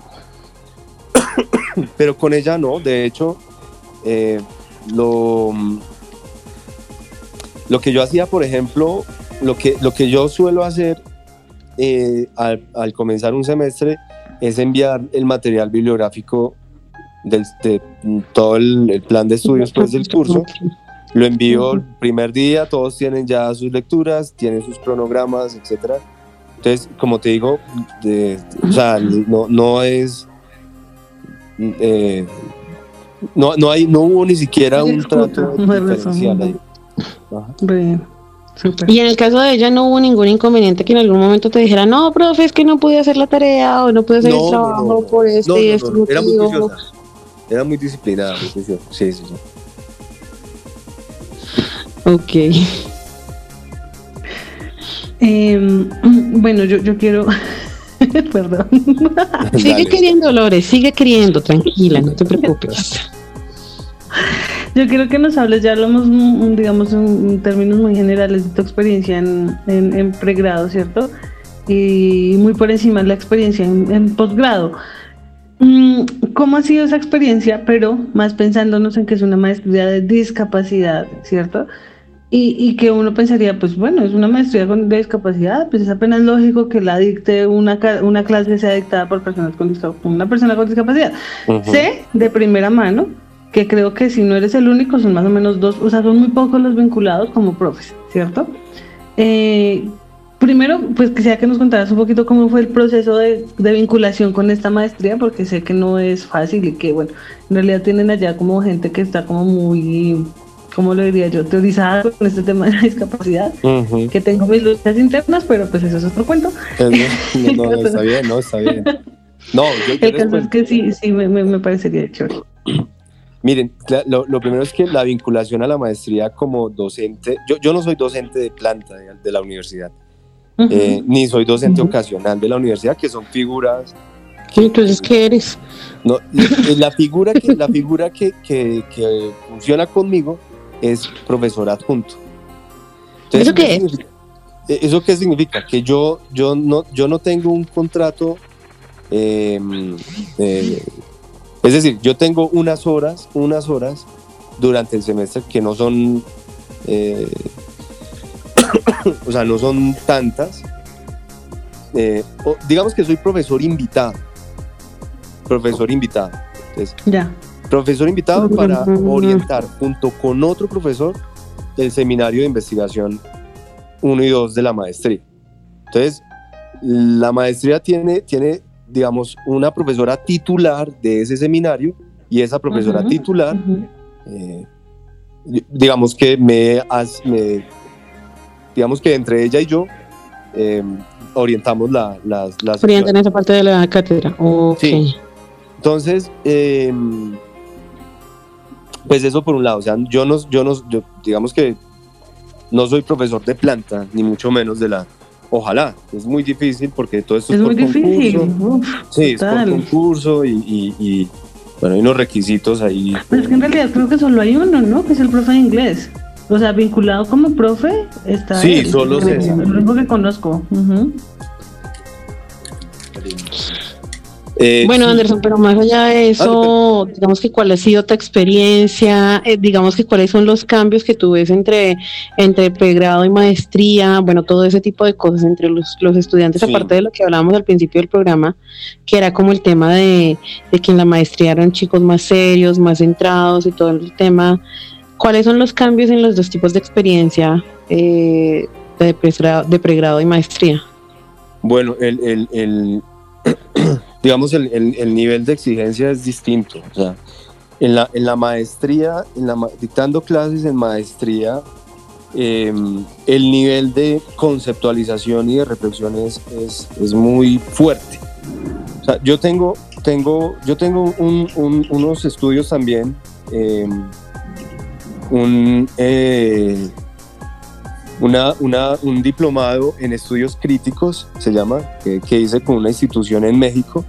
pero con ella no. De hecho, eh, lo lo que yo hacía, por ejemplo, lo que, lo que yo suelo hacer eh, al, al comenzar un semestre es enviar el material bibliográfico del, de todo el, el plan de estudios pues, del curso. Lo envío el primer día, todos tienen ya sus lecturas, tienen sus cronogramas, etcétera. Entonces, como te digo, de, de, o sea, no, no es... Eh, no, no, hay, no hubo ni siquiera un trato diferencial ahí. Ajá. Bien, super. Y en el caso de ella no hubo ningún inconveniente que en algún momento te dijera, no, profe, es que no pude hacer la tarea o no pude hacer no, el trabajo no, no, por este no, y no, este no, no. Era muy motivo. juiciosa, era muy disciplinada, muy juiciosa. Sí, sí, sí. Ok. Eh, bueno, yo, yo quiero... Perdón. Sigue Dale. queriendo, Lore, sigue queriendo, tranquila, no te preocupes. Yo quiero que nos hables, ya hablamos, digamos, en términos muy generales de tu experiencia en, en, en pregrado, ¿cierto? Y muy por encima de la experiencia en, en posgrado. ¿Cómo ha sido esa experiencia? Pero más pensándonos en que es una maestría de discapacidad, ¿cierto? Y, y que uno pensaría, pues bueno, es una maestría con, de discapacidad, pues es apenas lógico que la dicte una, una clase sea dictada por personas con discapacidad, una persona con discapacidad. Uh-huh. Sé de primera mano que creo que si no eres el único, son más o menos dos, o sea, son muy pocos los vinculados como profes, ¿cierto? Eh, primero, pues quisiera que nos contaras un poquito cómo fue el proceso de, de vinculación con esta maestría, porque sé que no es fácil y que, bueno, en realidad tienen allá como gente que está como muy... ¿cómo lo diría yo? Teorizada con este tema de la discapacidad, uh-huh. que tengo mis luchas internas, pero pues eso es otro cuento. No, no, no, está bien, no, está bien. No, yo, yo el caso es que sí, sí, me, me, me parecería chévere. Miren, lo, lo primero es que la vinculación a la maestría como docente, yo, yo no soy docente de planta de, de la universidad, uh-huh. eh, ni soy docente uh-huh. ocasional de la universidad, que son figuras... Que, entonces, ¿qué eres? No, la figura que, la figura que, que, que funciona conmigo es profesor adjunto. Entonces, ¿eso qué es? ¿Eso qué significa? Que yo, yo, no, yo no tengo un contrato, eh, eh, es decir, yo tengo unas horas, unas horas durante el semestre que no son, eh, o sea, no son tantas. Eh, o, digamos que soy profesor invitado, profesor invitado. Entonces, ya. Profesor invitado para orientar junto con otro profesor el seminario de investigación uno y dos de la maestría. Entonces, la maestría tiene, tiene, digamos, una profesora titular de ese seminario y esa profesora uh-huh, titular, uh-huh. eh, digamos que me, me, digamos que entre ella y yo eh, orientamos la, las, las orientan esa parte de la cátedra. Okay. Sí. Entonces, eh, pues eso por un lado, o sea, yo no, yo no, yo, digamos que no soy profesor de planta, ni mucho menos de la, ojalá, es muy difícil porque todo esto es, es por muy concurso, difícil. Uf, sí, total. Es por concurso y, y, y bueno, hay unos requisitos ahí. Pero es que en realidad creo que solo hay uno, ¿no? Que es el profe de inglés. O sea, vinculado como profe, está Sí, él, solo es César. lo único que conozco. Uh-huh. Eh, Bueno, sí. Anderson, pero más allá de eso, digamos que cuál ha sido tu experiencia, eh, digamos que cuáles son los cambios que tú ves entre, entre pregrado y maestría, bueno, todo ese tipo de cosas entre los, los estudiantes, Sí. aparte de lo que hablábamos al principio del programa, que era como el tema de, de que en la maestría eran chicos más serios, más centrados y todo el tema. ¿Cuáles son los cambios en los dos tipos de experiencia eh, de, pregrado, de pregrado y maestría? Bueno, el, el, el digamos, el, el, el nivel de exigencia es distinto. O sea, en la, en la maestría, en la, dictando clases en maestría, eh, el nivel de conceptualización y de reflexión es, es, es muy fuerte. O sea, yo tengo, tengo, yo tengo un, un, unos estudios también, eh, un... Eh, Una, una, un diplomado en estudios críticos, se llama, que, que hice con una institución en México.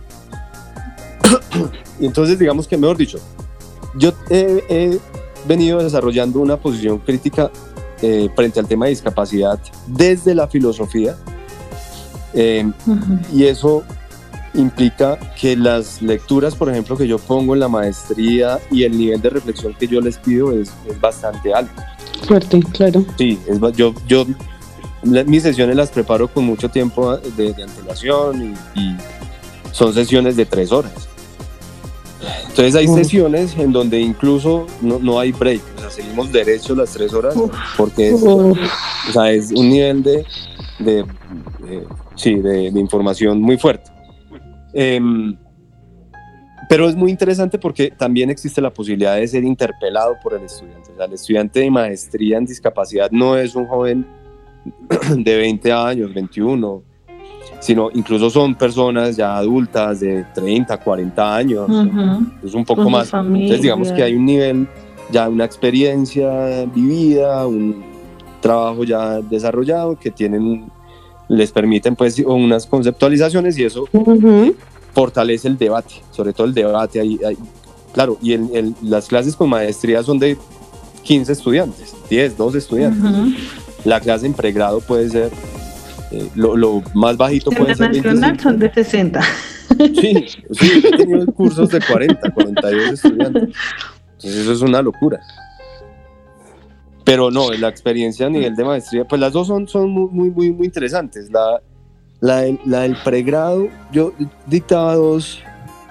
Y entonces, digamos que, mejor dicho, yo he, he venido desarrollando una posición crítica eh, frente al tema de discapacidad desde la filosofía, eh, uh-huh. y eso implica que las lecturas, por ejemplo, que yo pongo en la maestría y el nivel de reflexión que yo les pido es, es bastante alto. Fuerte, claro. Sí, es, yo, yo la, mis sesiones las preparo con mucho tiempo de, de antelación y, y son sesiones de tres horas. Entonces hay uh. sesiones en donde incluso no, no hay break, o sea, seguimos derechos las tres horas uh. porque es, uh. o sea, es un nivel de, de, de, sí, de, de información muy fuerte. Eh, Pero es muy interesante porque también existe la posibilidad de ser interpelado por el estudiante. O sea, el estudiante de maestría en discapacidad no es un joven de veinte años, veintiuno, sino incluso son personas ya adultas de treinta, cuarenta años, uh-huh. es un poco con más. Entonces digamos que hay un nivel, ya una experiencia vivida, un trabajo ya desarrollado que tienen, les permiten pues unas conceptualizaciones y eso... Uh-huh. fortalece el debate, sobre todo el debate ahí, ahí. Claro, y el, el, las clases con maestría son de quince estudiantes, diez, doce estudiantes. Uh-huh. La clase en pregrado puede ser eh, lo, lo más bajito puede ser nacional son de sesenta. Sí, sí, he tenido cursos de cuarenta, cuarenta y dos estudiantes. Entonces eso es una locura. Pero no, la experiencia a nivel de maestría, pues las dos son, son muy, muy, muy interesantes. La La, la del pregrado, yo dictaba dos,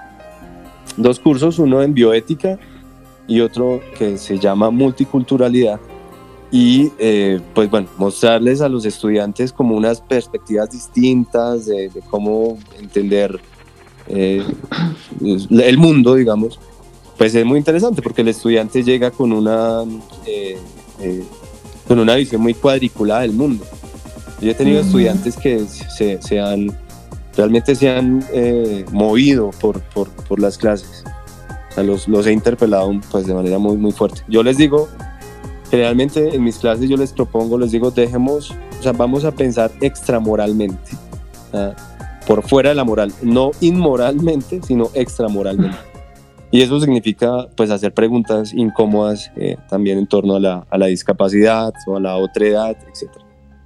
dos cursos, uno en bioética y otro que se llama multiculturalidad. Y eh, pues bueno, mostrarles a los estudiantes como unas perspectivas distintas de, de cómo entender eh, el mundo, digamos. Pues es muy interesante porque el estudiante llega con una, eh, eh, con una visión muy cuadriculada del mundo. Yo he tenido uh-huh. estudiantes que se, se han, realmente se han eh, movido por, por, por las clases. O sea, los, los he interpelado pues, de manera muy, muy fuerte. Yo les digo, generalmente en mis clases yo les propongo, les digo, dejemos, o sea, vamos a pensar extramoralmente, ¿ah? Por fuera de la moral, no inmoralmente, sino extramoralmente. Y eso significa pues hacer preguntas incómodas eh, también en torno a la, a la discapacidad o a la otredad, etcétera.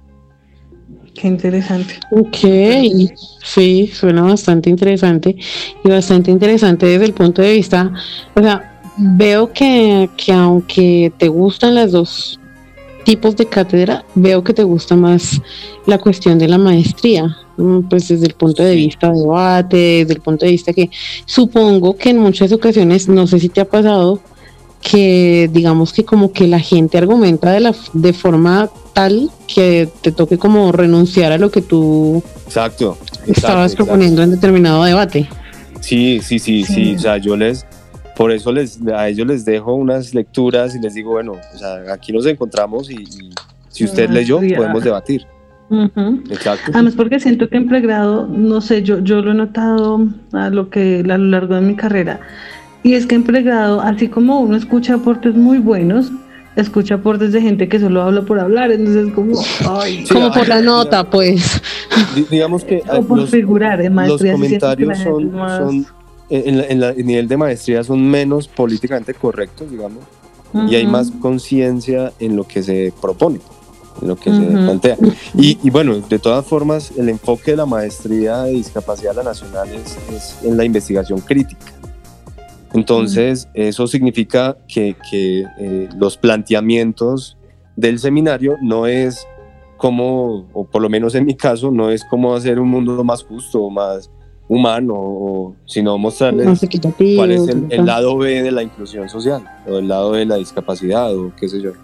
Qué interesante. Ok, sí, suena bastante interesante y bastante interesante desde el punto de vista, o sea, veo que, que aunque te gustan las dos tipos de cátedra, veo que te gusta más la cuestión de la maestría, pues desde el punto de vista de debate, desde el punto de vista que supongo que en muchas ocasiones, no sé si te ha pasado, que digamos que como que la gente argumenta de, la, de forma tal que te toque como renunciar a lo que tú exacto, exacto estabas exacto. proponiendo en determinado debate. Sí, sí, sí, sí, sí, o sea, yo les, por eso les, a ellos les dejo unas lecturas y les digo, bueno, o sea, aquí nos encontramos y, y si usted no, leyó, ya. podemos debatir. Uh-huh. Exacto. Además porque siento que en pregrado, no sé, yo, yo lo he notado a lo que a lo largo de mi carrera, y es que en pregrado, así como uno escucha aportes muy buenos, escucha aportes de gente que solo habla por hablar, entonces como ay, sí, como por la nota, digamos, pues digamos que o por los, figurar en maestría, los comentarios son, más... son en, la, en la, el nivel de maestría son menos políticamente correctos, digamos, Uh-huh. Y hay más conciencia en lo que se propone, en lo que uh-huh. se plantea. Y, y bueno, de todas formas, el enfoque de la maestría de discapacidad de la Nacional es, es en la investigación crítica. Entonces, uh-huh. eso significa que, que eh, los planteamientos del seminario no es como, o por lo menos en mi caso, no es como hacer un mundo más justo, más humano, o, sino mostrarles cuál es el, el lado B de la inclusión social, o el lado de la discapacidad, o qué sé yo.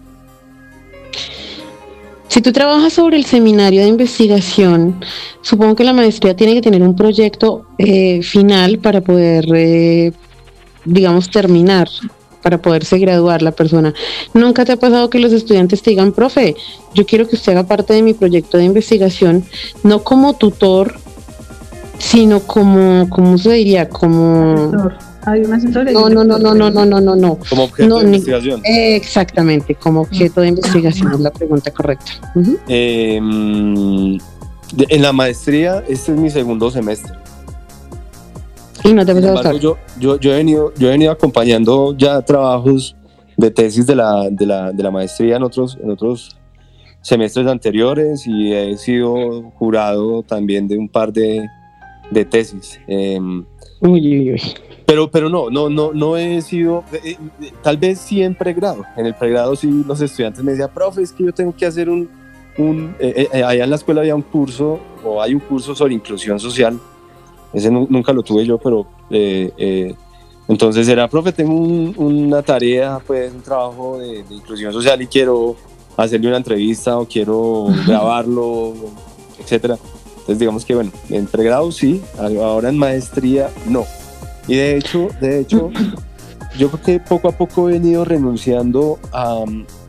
Si tú trabajas sobre el seminario de investigación, supongo que la maestría tiene que tener un proyecto eh, final para poder, eh, digamos, terminar, para poderse graduar la persona. ¿Nunca te ha pasado que los estudiantes te digan, profe, yo quiero que usted haga parte de mi proyecto de investigación, no como tutor, sino como, ¿cómo se diría? Como... Hay un asesor. No, no, no, no, no, no, no, no, no. Como objeto no, de ni... investigación. Exactamente, como objeto de investigación es la pregunta correcta. Uh-huh. Eh, en la maestría, este es mi segundo semestre. Y no te Sin vas a embargo, gustar. yo, yo, yo, he venido, yo he venido acompañando ya trabajos de tesis de la, de la, de la maestría en otros, en otros semestres anteriores, y he sido jurado también de un par de, de tesis. Eh, uy, uy, uy. Pero, pero no, no, no, no he sido, eh, eh, tal vez sí en pregrado. En el pregrado sí los estudiantes me decían, profe, es que yo tengo que hacer un, un eh, eh, allá en la escuela había un curso, o hay un curso sobre inclusión social. Ese no, nunca lo tuve yo, pero eh, eh, entonces era, profe, tengo un, una tarea, pues un trabajo de, de inclusión social y quiero hacerle una entrevista o quiero grabarlo, etcétera. Entonces digamos que bueno, en pregrado sí, ahora en maestría no. Y de hecho, de hecho, yo creo que poco a poco he venido renunciando a,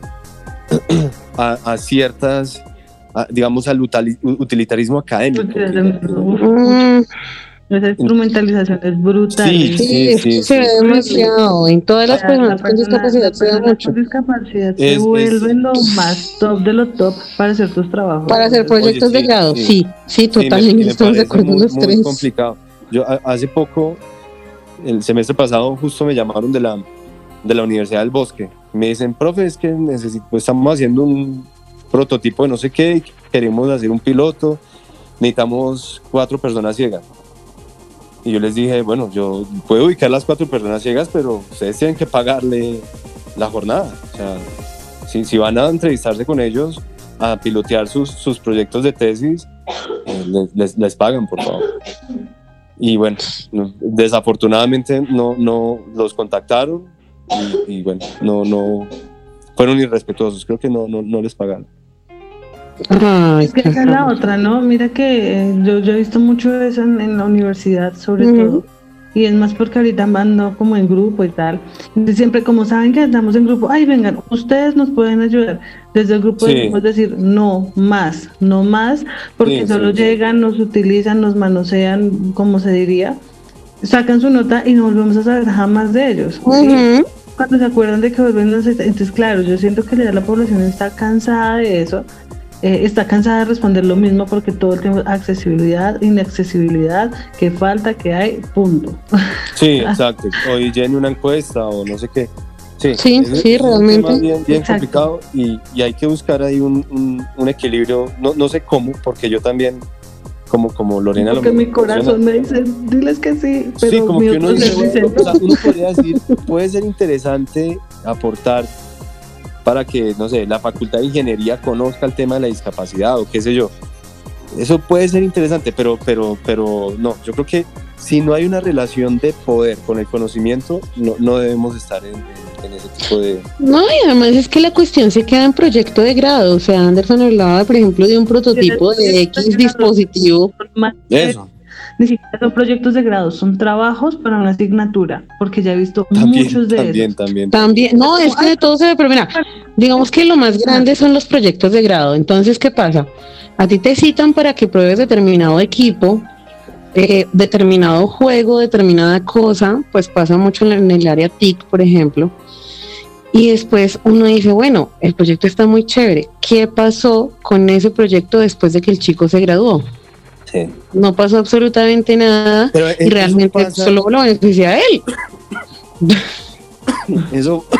a, a ciertas, a, digamos, al utilitarismo académico. Mm. Esa instrumentalización es brutal. Sí, sí, sí, se ve sí. demasiado. En todas las personas con discapacidad se ve mucho. Con discapacidad Es, se vuelven es, lo más top de lo top para hacer tus trabajos. Para hacer proyectos Oye, sí, de grado, sí, sí, sí, totalmente, sí, me, me estamos de acuerdo muy, los muy tres. complicado. Yo a, hace poco, el semestre pasado, justo me llamaron de la, de la Universidad del Bosque. Me dicen, profe, es que necesito, pues, estamos haciendo un prototipo de no sé qué, queremos hacer un piloto, necesitamos cuatro personas ciegas. Y yo les dije, bueno, yo puedo ubicar las cuatro personas ciegas, pero ustedes tienen que pagarle la jornada. O sea, si, si van a entrevistarse con ellos, a pilotear sus, sus proyectos de tesis, eh, les, les, les pagan, por favor. Y bueno, no, desafortunadamente no, no los contactaron y, y bueno, no, no fueron irrespetuosos, creo que no, no, no les pagaron. Ay, es que esa es la otra, ¿no? Mira que eh, yo, yo he visto mucho eso en, en la universidad, sobre uh-huh. todo, y es más porque ahorita ando como en grupo y tal. Entonces, siempre, como saben que andamos en grupo, ay, vengan, ustedes nos pueden ayudar. Desde el grupo sí. Debemos decir, no más, no más, porque sí, solo sí, llegan, sí. nos utilizan, nos manosean, como se diría, sacan su nota y no volvemos a saber jamás de ellos. Uh-huh. ¿Sí? Cuando se acuerdan de que vuelven, entonces, claro, yo siento que ya la población está cansada de eso. Eh, está cansada de responder lo mismo porque todo el tiempo accesibilidad, inaccesibilidad, que falta, que hay, punto. Sí, exacto. O llene una encuesta o no sé qué. Sí, sí, es, sí es realmente. Un tema bien, bien complicado y, y hay que buscar ahí un, un, un equilibrio. No, no sé cómo, porque yo también, como, como Lorena porque lo mi corazón me dice, diles que sí, pero sí, como mi que uno, otro dice, o sea, uno podría decir, puede ser interesante aportar para que, no sé, la Facultad de Ingeniería conozca el tema de la discapacidad o qué sé yo. Eso puede ser interesante, pero, pero, pero no, yo creo que si no hay una relación de poder con el conocimiento, no, no debemos estar en, en, en ese tipo de... No, y además es que la cuestión se queda en proyecto de grado, o sea, Anderson hablaba, por ejemplo, de un prototipo de X dispositivo. Eso. Ni siquiera son proyectos de grado, son trabajos para una asignatura, porque ya he visto también, muchos de también, esos. También, también. No, es que de todo se ve, pero mira, digamos que lo más grande son los proyectos de grado. Entonces, ¿qué pasa? A ti te citan para que pruebes determinado equipo, eh, determinado juego, determinada cosa, pues pasa mucho en el área T I C, por ejemplo, y después uno dice, bueno, el proyecto está muy chévere, ¿qué pasó con ese proyecto después de que el chico se graduó? Sí. No pasó absolutamente nada. Pero y realmente pasa... solo lo beneficia a él. Eso,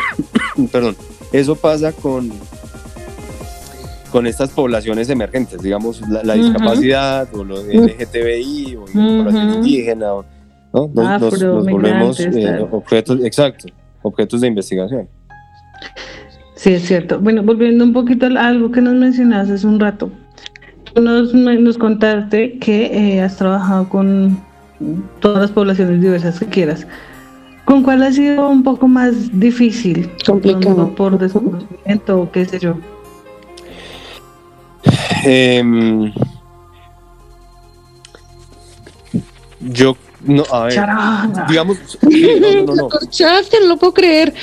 perdón, eso pasa con, con estas poblaciones emergentes, digamos, la, la discapacidad, uh-huh. o lo L G T B I, o uh-huh. población indígena, o, ¿no? Nos, Afro, nos, nos volvemos eh, claro. objetos, exacto, objetos de investigación. Sí, es cierto. Bueno, volviendo un poquito a algo que nos mencionaste hace un rato. Tú nos, nos contaste que eh, has trabajado con todas las poblaciones diversas que quieras. ¿Con cuál ha sido un poco más difícil? Complicado. Por desconocimiento o qué sé yo. Eh, yo, no, a ver, Charanga. digamos, sí, no, no, no. Corchaste, no lo puedo creer.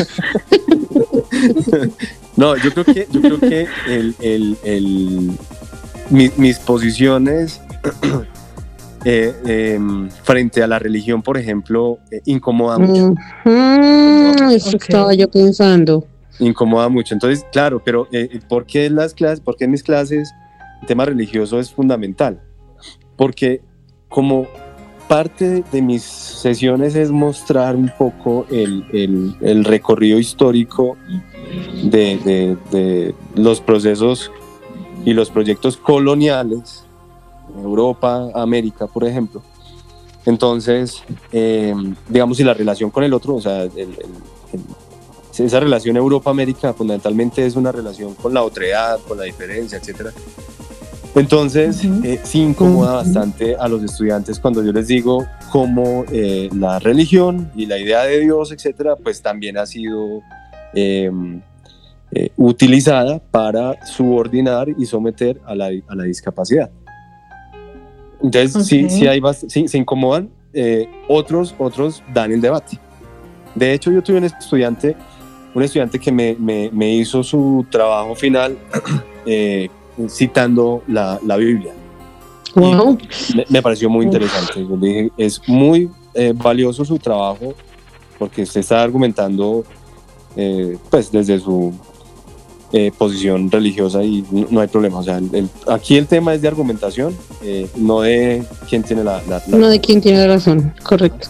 No, yo creo que, yo creo que el, el, el, mi, mis posiciones eh, eh, frente a la religión, por ejemplo, eh, incomoda mucho. Mm-hmm, eso okay. Estaba yo pensando. Incomoda mucho. Entonces, claro, pero eh, ¿por qué las clases, por qué en mis clases el tema religioso es fundamental? Porque como parte de mis sesiones es mostrar un poco el, el, el recorrido histórico de, de, de los procesos y los proyectos coloniales, Europa, América, por ejemplo. Entonces, eh, digamos, y la relación con el otro, o sea, el, el, el, esa relación Europa-América fundamentalmente es una relación con la otredad, con la diferencia, etcétera. Entonces, uh-huh. eh, sí incomoda uh-huh. bastante a los estudiantes cuando yo les digo cómo eh, la religión y la idea de Dios, etcétera, pues también ha sido eh, eh, utilizada para subordinar y someter a la, a la discapacidad. Entonces, okay. sí, sí, hay bast- sí, se incomodan, eh, otros, otros dan el debate. De hecho, yo tuve un estudiante, un estudiante que me, me, me hizo su trabajo final eh, citando la, la Biblia. Wow. Me, me pareció muy interesante. Yo le dije, es muy eh, valioso su trabajo porque usted está argumentando eh, pues desde su eh, posición religiosa y no, no hay problema. O sea, el, el, aquí el tema es de argumentación, eh, no de quién tiene la, la, la... No de quién tiene la razón, correcto.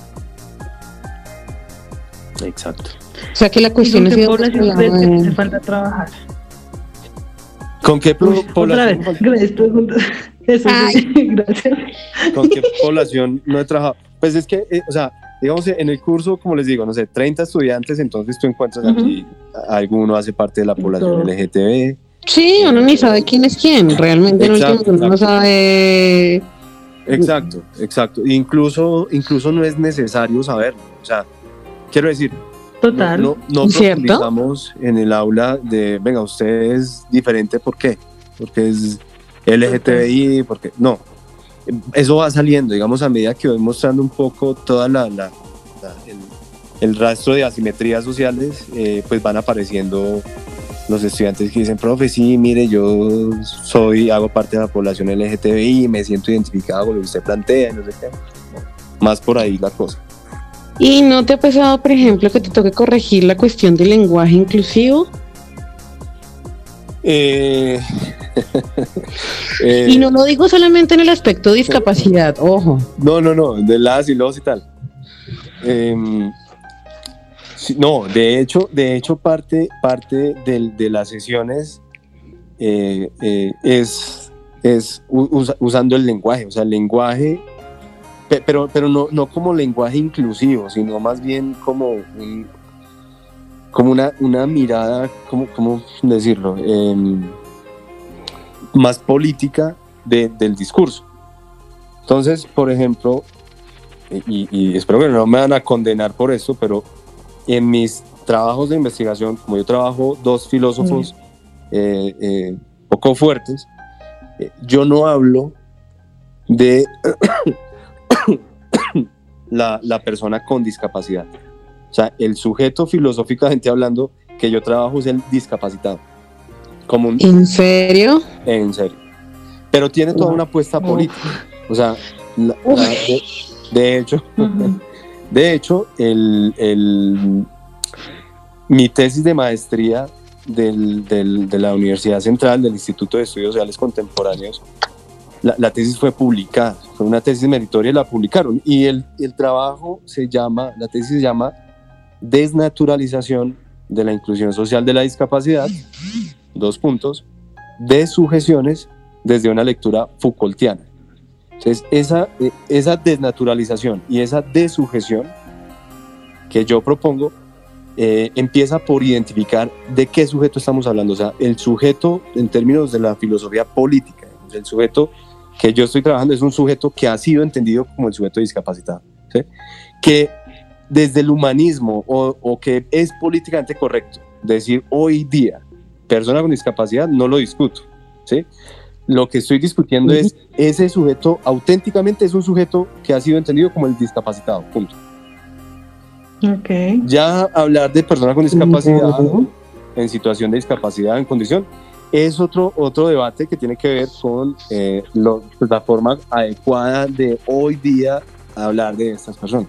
Exacto. O sea que la cuestión es... ¿Con qué población crees que hace falta trabajar? ¿Con qué pro- población? Otra vez, preguntas. Eso sí, gracias. ¿Con qué población no he trabajado? Pues es que, eh, o sea, digamos, en el curso, como les digo, no sé, treinta estudiantes, entonces tú encuentras uh-huh. aquí, alguno hace parte de la población Todo. L G T B. Sí, uno ni sabe quién es quién, realmente exacto, uno no sabe... Exacto, exacto. Incluso, incluso no es necesario saberlo, o sea, quiero decir... Total. No, no, no profundizamos en el aula de, venga, usted es diferente, ¿por qué? Porque es L G T B I, porque no. Eso va saliendo, digamos, a medida que voy mostrando un poco toda la, la, la el, el rastro de asimetrías sociales, eh, pues van apareciendo los estudiantes que dicen, profe, sí, mire, yo soy, hago parte de la población L G T B I, me siento identificado con lo que usted plantea, no sé qué. Más por ahí la cosa. ¿Y no te ha pasado, por ejemplo, que te toque corregir la cuestión del lenguaje inclusivo? Eh, eh, y no lo digo solamente en el aspecto de discapacidad, ojo. No, no, no, de las y los y tal. Eh, no, de hecho, de hecho parte, parte de, de las sesiones eh, eh, es, es us, usando el lenguaje, o sea, el lenguaje... Pero, pero no, no como lenguaje inclusivo, sino más bien como, un, como una, una mirada, ¿cómo, cómo decirlo? Eh, más política de, del discurso. Entonces, por ejemplo, y, y espero que no me van a condenar por esto, pero en mis trabajos de investigación, como yo trabajo dos filósofos eh, eh, poco fuertes, eh, yo no hablo de... La, la persona con discapacidad. O sea, el sujeto filosóficamente hablando que yo trabajo es el discapacitado. Como un, ¿En serio? En serio. Pero tiene toda una apuesta política. O sea, la, la, de, de hecho, uh-huh. de hecho, el, el, mi tesis de maestría del, del, de la Universidad Central, del Instituto de Estudios Sociales Contemporáneos, La, la tesis fue publicada, fue una tesis meritoria y la publicaron. Y el, el trabajo se llama, la tesis se llama Desnaturalización de la inclusión social de la discapacidad, dos puntos, de sujeciones desde una lectura Foucaultiana. Entonces, esa, esa desnaturalización y esa desujeción que yo propongo eh, empieza por identificar de qué sujeto estamos hablando. O sea, el sujeto en términos de la filosofía política, el sujeto que yo estoy trabajando es un sujeto que ha sido entendido como el sujeto discapacitado, ¿sí? Que desde el humanismo o, o que es políticamente correcto decir hoy día persona con discapacidad, no lo discuto, ¿sí? Lo que estoy discutiendo uh-huh. es ese sujeto auténticamente es un sujeto que ha sido entendido como el discapacitado, punto. Okay. Ya hablar de persona con discapacidad uh-huh. en situación de discapacidad en condición es otro, otro debate que tiene que ver con eh, lo, pues, la forma adecuada de hoy día hablar de estas personas.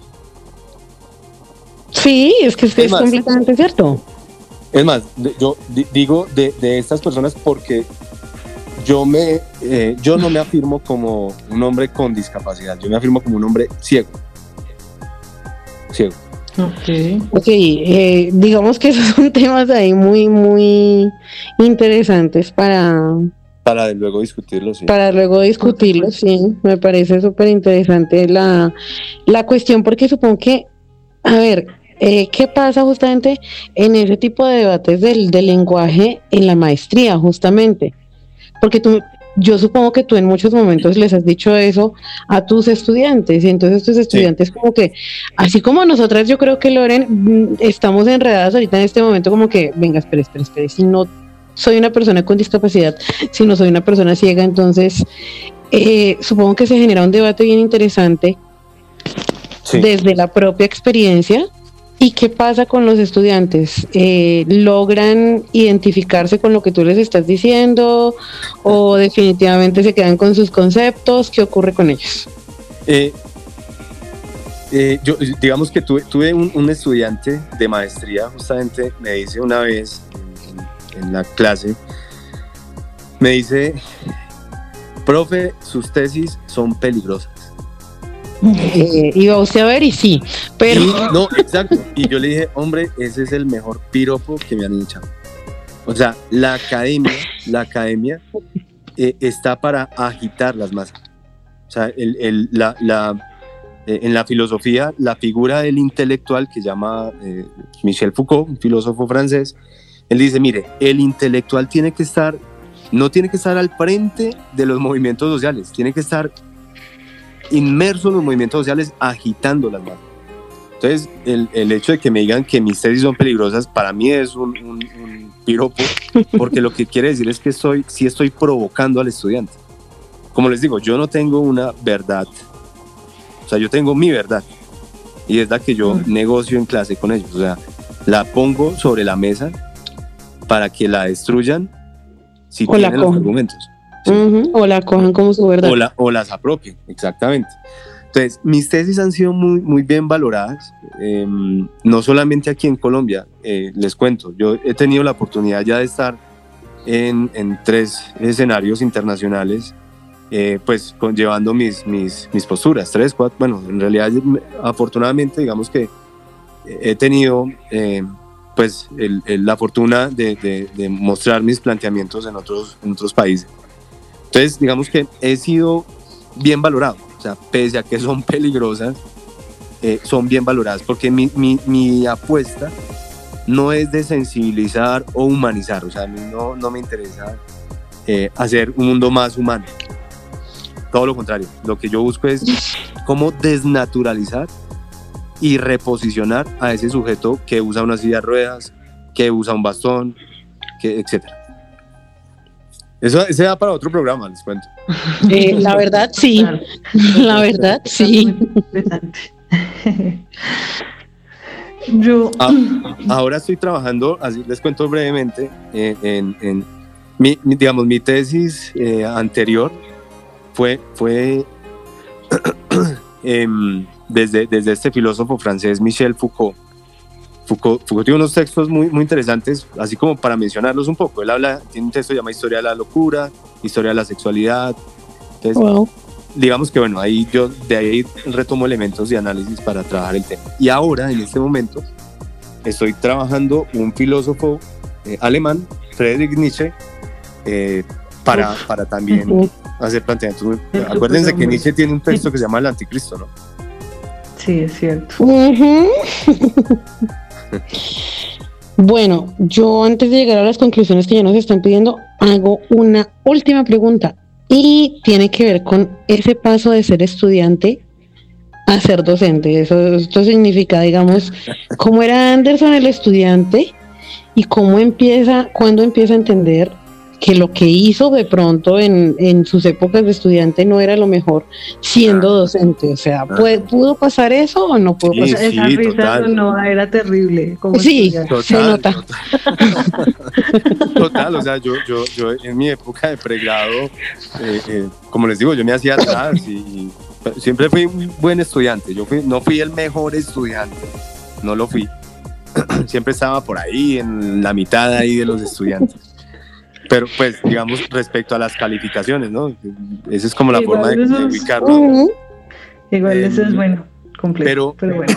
Sí, es que es, es más, completamente cierto. Es más, de, yo di, digo de, de estas personas porque yo, me, eh, yo no me afirmo como un hombre con discapacidad, yo me afirmo como un hombre ciego. Ciego. Ok, okay eh, digamos que esos son temas ahí muy, muy interesantes para... Para luego discutirlos, sí. Para luego discutirlos, sí. Me parece súper interesante la, la cuestión, porque supongo que, a ver, eh, ¿qué pasa justamente en ese tipo de debates del, del lenguaje en la maestría, justamente? Porque tú... Yo supongo que tú en muchos momentos les has dicho eso a tus estudiantes, y entonces tus estudiantes sí. como que, así como nosotras, yo creo que Loren, estamos enredadas ahorita en este momento como que, venga, espere, espere, espere, si no soy una persona con discapacidad, si no soy una persona ciega, entonces eh, supongo que se genera un debate bien interesante sí. desde la propia experiencia. ¿Y qué pasa con los estudiantes? Eh, ¿Logran identificarse con lo que tú les estás diciendo o definitivamente se quedan con sus conceptos? ¿Qué ocurre con ellos? Eh, eh, yo, digamos que tuve, tuve un, un estudiante de maestría, justamente me dice una vez en, en la clase, me dice, profe, sus tesis son peligrosas. Eh, iba usted a ver y sí, pero... Y, no, exacto. Y yo le dije, hombre, ese es el mejor piropo que me han echado. O sea, la academia, la academia eh, está para agitar las masas. O sea, el, el, la, la, eh, en la filosofía, la figura del intelectual que llama eh, Michel Foucault, un filósofo francés, él dice, mire, el intelectual tiene que estar, no tiene que estar al frente de los movimientos sociales, tiene que estar inmerso en los movimientos sociales, agitando las masas. Entonces, el, el hecho de que me digan que mis tesis son peligrosas, para mí es un, un, un piropo, porque lo que quiere decir es que estoy, sí estoy provocando al estudiante. Como les digo, yo no tengo una verdad, o sea, yo tengo mi verdad, y es la que yo uh-huh. negocio en clase con ellos, o sea, la pongo sobre la mesa para que la destruyan si o tienen los argumentos. Sí. Uh-huh. O la cojan como su verdad. O, la, o las apropien, exactamente. Entonces, mis tesis han sido muy, muy bien valoradas, eh, no solamente aquí en Colombia, eh, les cuento, yo he tenido la oportunidad ya de estar en, en tres escenarios internacionales, eh, pues con, llevando mis, mis, mis posturas, tres, cuatro, bueno, en realidad afortunadamente digamos que he tenido eh, pues el, el, la fortuna de, de, de mostrar mis planteamientos en otros, en otros países. Entonces, digamos que he sido bien valorado, o sea, pese a que son peligrosas, eh, son bien valoradas, porque mi, mi, mi apuesta no es de sensibilizar o humanizar, o sea, a mí no, no me interesa eh, hacer un mundo más humano, todo lo contrario, lo que yo busco es cómo desnaturalizar y reposicionar a ese sujeto que usa una silla de ruedas, que usa un bastón, que, etcétera. Eso se da para otro programa, les cuento. Eh, la verdad, sí. La verdad, sí. Yo... Ah, ahora estoy trabajando, así les cuento brevemente, eh, en, en mi, mi, digamos, mi tesis eh, anterior fue, fue eh, desde, desde este filósofo francés, Michel Foucault. Foucault, Foucault tiene unos textos muy, muy interesantes, así como para mencionarlos un poco. Él habla, tiene un texto que se llama Historia de la locura, Historia de la sexualidad. Entonces, wow. digamos que bueno, ahí yo de ahí retomo elementos de análisis para trabajar el tema. Y ahora, en este momento, estoy trabajando un filósofo eh, alemán, Friedrich Nietzsche, eh, para, para también Uf. hacer planteamientos. Acuérdense que Nietzsche tiene un texto que se llama El Anticristo, ¿no? Sí, es cierto. Ujú. Bueno, yo antes de llegar a las conclusiones que ya nos están pidiendo, hago una última pregunta y tiene que ver con ese paso de ser estudiante a ser docente. Eso, esto significa, digamos, cómo era Anderson el estudiante y cómo empieza, cuándo empieza a entender que lo que hizo de pronto en, en sus épocas de estudiante no era lo mejor siendo docente. O sea, ¿puede, ¿pudo pasar eso o no pudo Sí, pasar? Esa sí, risa total. no era terrible. Como Sí, estudiante. se nota. Total, total, o sea, yo, yo, yo en mi época de pregrado, eh, eh, como les digo, yo me hacía atrás y siempre fui un buen estudiante. Yo fui, no fui el mejor estudiante, no lo fui. Siempre estaba por ahí, en la mitad ahí de los estudiantes. Pero pues, digamos, respecto a las calificaciones, ¿no? Esa es como la Igual forma de, eso de es- ubicarlo. Ujú. Igual eso es Eh, bueno, completo. pero- Pero, bueno.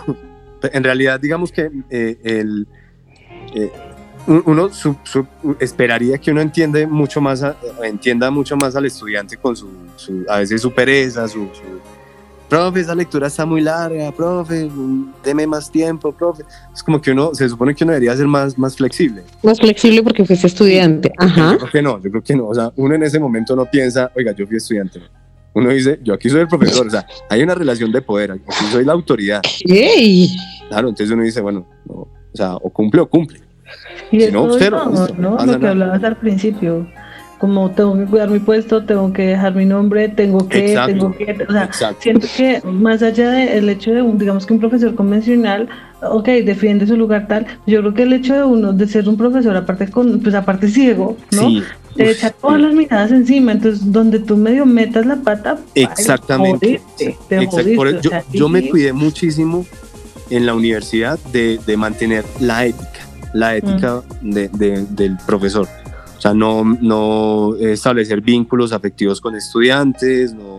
En realidad, digamos que eh, el, eh, un- uno su- su- esperaría que uno entiende mucho más a- entienda mucho más al estudiante con su, su- a veces su pereza, su, su profe, esa lectura está muy larga, profe, deme más tiempo, profe. Es como que uno, se supone que uno debería ser más, más flexible. Más flexible porque fuiste estudiante. Ajá. Yo creo que no, yo creo que no. O sea, uno en ese momento no piensa, oiga, yo fui estudiante. Uno dice, yo aquí soy el profesor. O sea, hay una relación de poder, aquí soy la autoridad. ¡Ey! Claro, entonces uno dice, bueno, no, o sea, o cumple o cumple. Y Si de no, todo cero, eso, listo, ¿no? no pasa Lo que nada. hablabas al principio, como tengo que cuidar mi puesto, tengo que dejar mi nombre, tengo que, Exacto, tengo que, o sea, exacto. siento que más allá del hecho de un, digamos que un profesor convencional, ok, defiende su lugar tal, yo creo que el hecho de uno, de ser un profesor, aparte con, pues aparte ciego, ¿no? Sí, Te uf, echa todas las miradas encima, entonces donde tú medio metas la pata, exactamente. jodiste, te Exacto. jodiste, Por- o yo, sea, yo me sí. cuidé muchísimo en la universidad de, de mantener la ética, la ética de- de- del profesor. O sea, no, no establecer vínculos afectivos con estudiantes. No.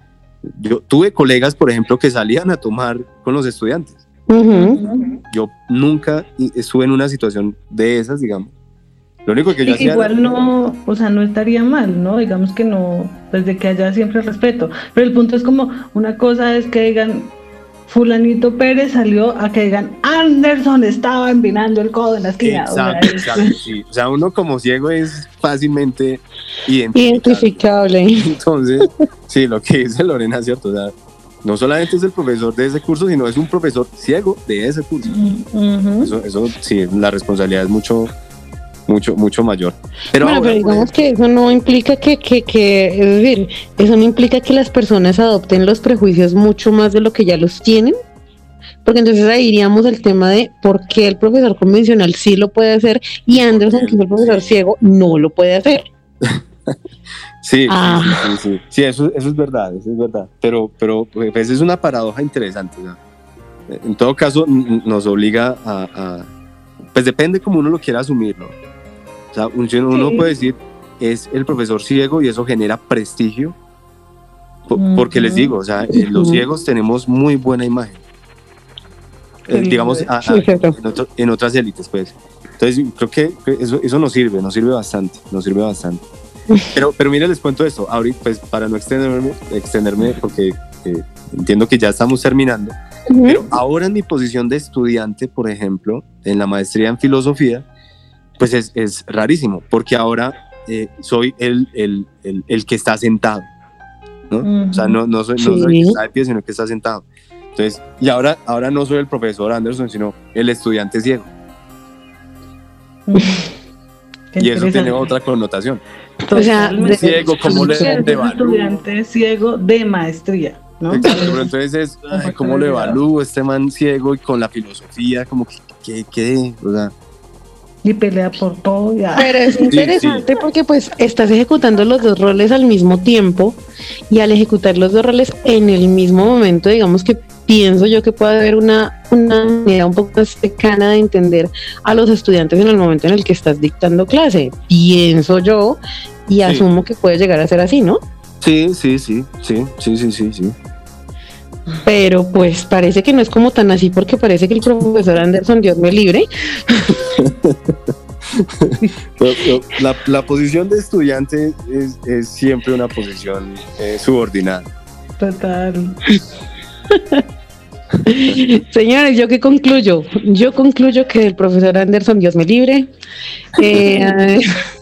Yo tuve colegas, por ejemplo, que salían a tomar con los estudiantes. Ujú. Yo nunca estuve en una situación de esas, digamos. Lo único que yo Y hacía igual era- no, o sea, no estaría mal, ¿no? Digamos que no, desde que haya siempre respeto. Pero el punto es como, una cosa es que digan, fulanito Pérez salió, a que digan, Anderson estaba empinando el codo en la esquina. O sea, Exacto, es- exacto, sí. O sea, uno como ciego es fácilmente identificable. Identificable. Entonces, sí, lo que dice Lorena es cierto. O sea, no solamente es el profesor de ese curso, sino es un profesor ciego de ese curso. Ujú. Eso, eso sí, la responsabilidad es mucho, mucho, mucho mayor. Pero Bueno, ahora, pero por digamos que eso no implica que, que, que, es decir, eso no implica que las personas adopten los prejuicios mucho más de lo que ya los tienen, porque entonces ahí iríamos al tema de por qué el profesor convencional sí lo puede hacer y Anderson, que es el profesor ciego, no lo puede hacer. Sí, sí, Ah. sí, sí, sí, sí, eso, eso es verdad, eso es verdad. Pero, pero pues, es una paradoja interesante. O sea, en todo caso, n- nos obliga a, a- pues depende como uno lo quiera asumir, ¿no? O sea, un- uno Sí. puede decir, es el profesor ciego y eso genera prestigio, po- porque les Ujú. digo, o sea, eh, los Ujú. ciegos tenemos muy buena imagen. Qué Eh, lindo digamos, es. a- a- Sí, cierto. en, otro- en otras élites, pues. Entonces, creo que que eso, eso nos sirve, nos sirve bastante, nos sirve bastante. Pero, pero mire, les cuento esto, ahorita, pues, para no extenderme, extenderme porque eh, entiendo que ya estamos terminando, pero ahora en mi posición de estudiante, por ejemplo, en la maestría en filosofía, pues es, es rarísimo, porque ahora eh, soy el, el, el, el que está sentado, ¿no? O sea, no, no, soy, no soy el que Sí. está de pie, sino el que está sentado. Entonces, y ahora, ahora no soy el profesor Anderson, sino el estudiante ciego. Ujú. Qué Y eso tiene interesante. otra connotación. O sea, Totalmente. Ciego, ¿cómo le Sí, es un evalúo? estudiante ciego de maestría, ¿no? Exacto, pero entonces es, ay, ¿cómo lo evalúo este man ciego y con la filosofía? Como que, ¿qué? qué? O sea, Y pelea por todo, ya. Pero es interesante porque pues estás ejecutando los dos roles al mismo tiempo y al ejecutar los dos roles en el mismo momento, digamos que pienso yo que puede haber una, una manera un poco más cercana de entender a los estudiantes en el momento en el que estás dictando clase. Pienso yo y asumo que puede llegar a ser así, ¿no? sí, sí, sí, sí, sí, sí, sí, sí. pero pues parece que no es como tan así, porque parece que el profesor Anderson, Dios me libre. la, la posición de estudiante es, es siempre una posición eh, subordinada. Total. Señores, ¿yo qué concluyo? Yo concluyo que el profesor Anderson, Dios me libre, eh,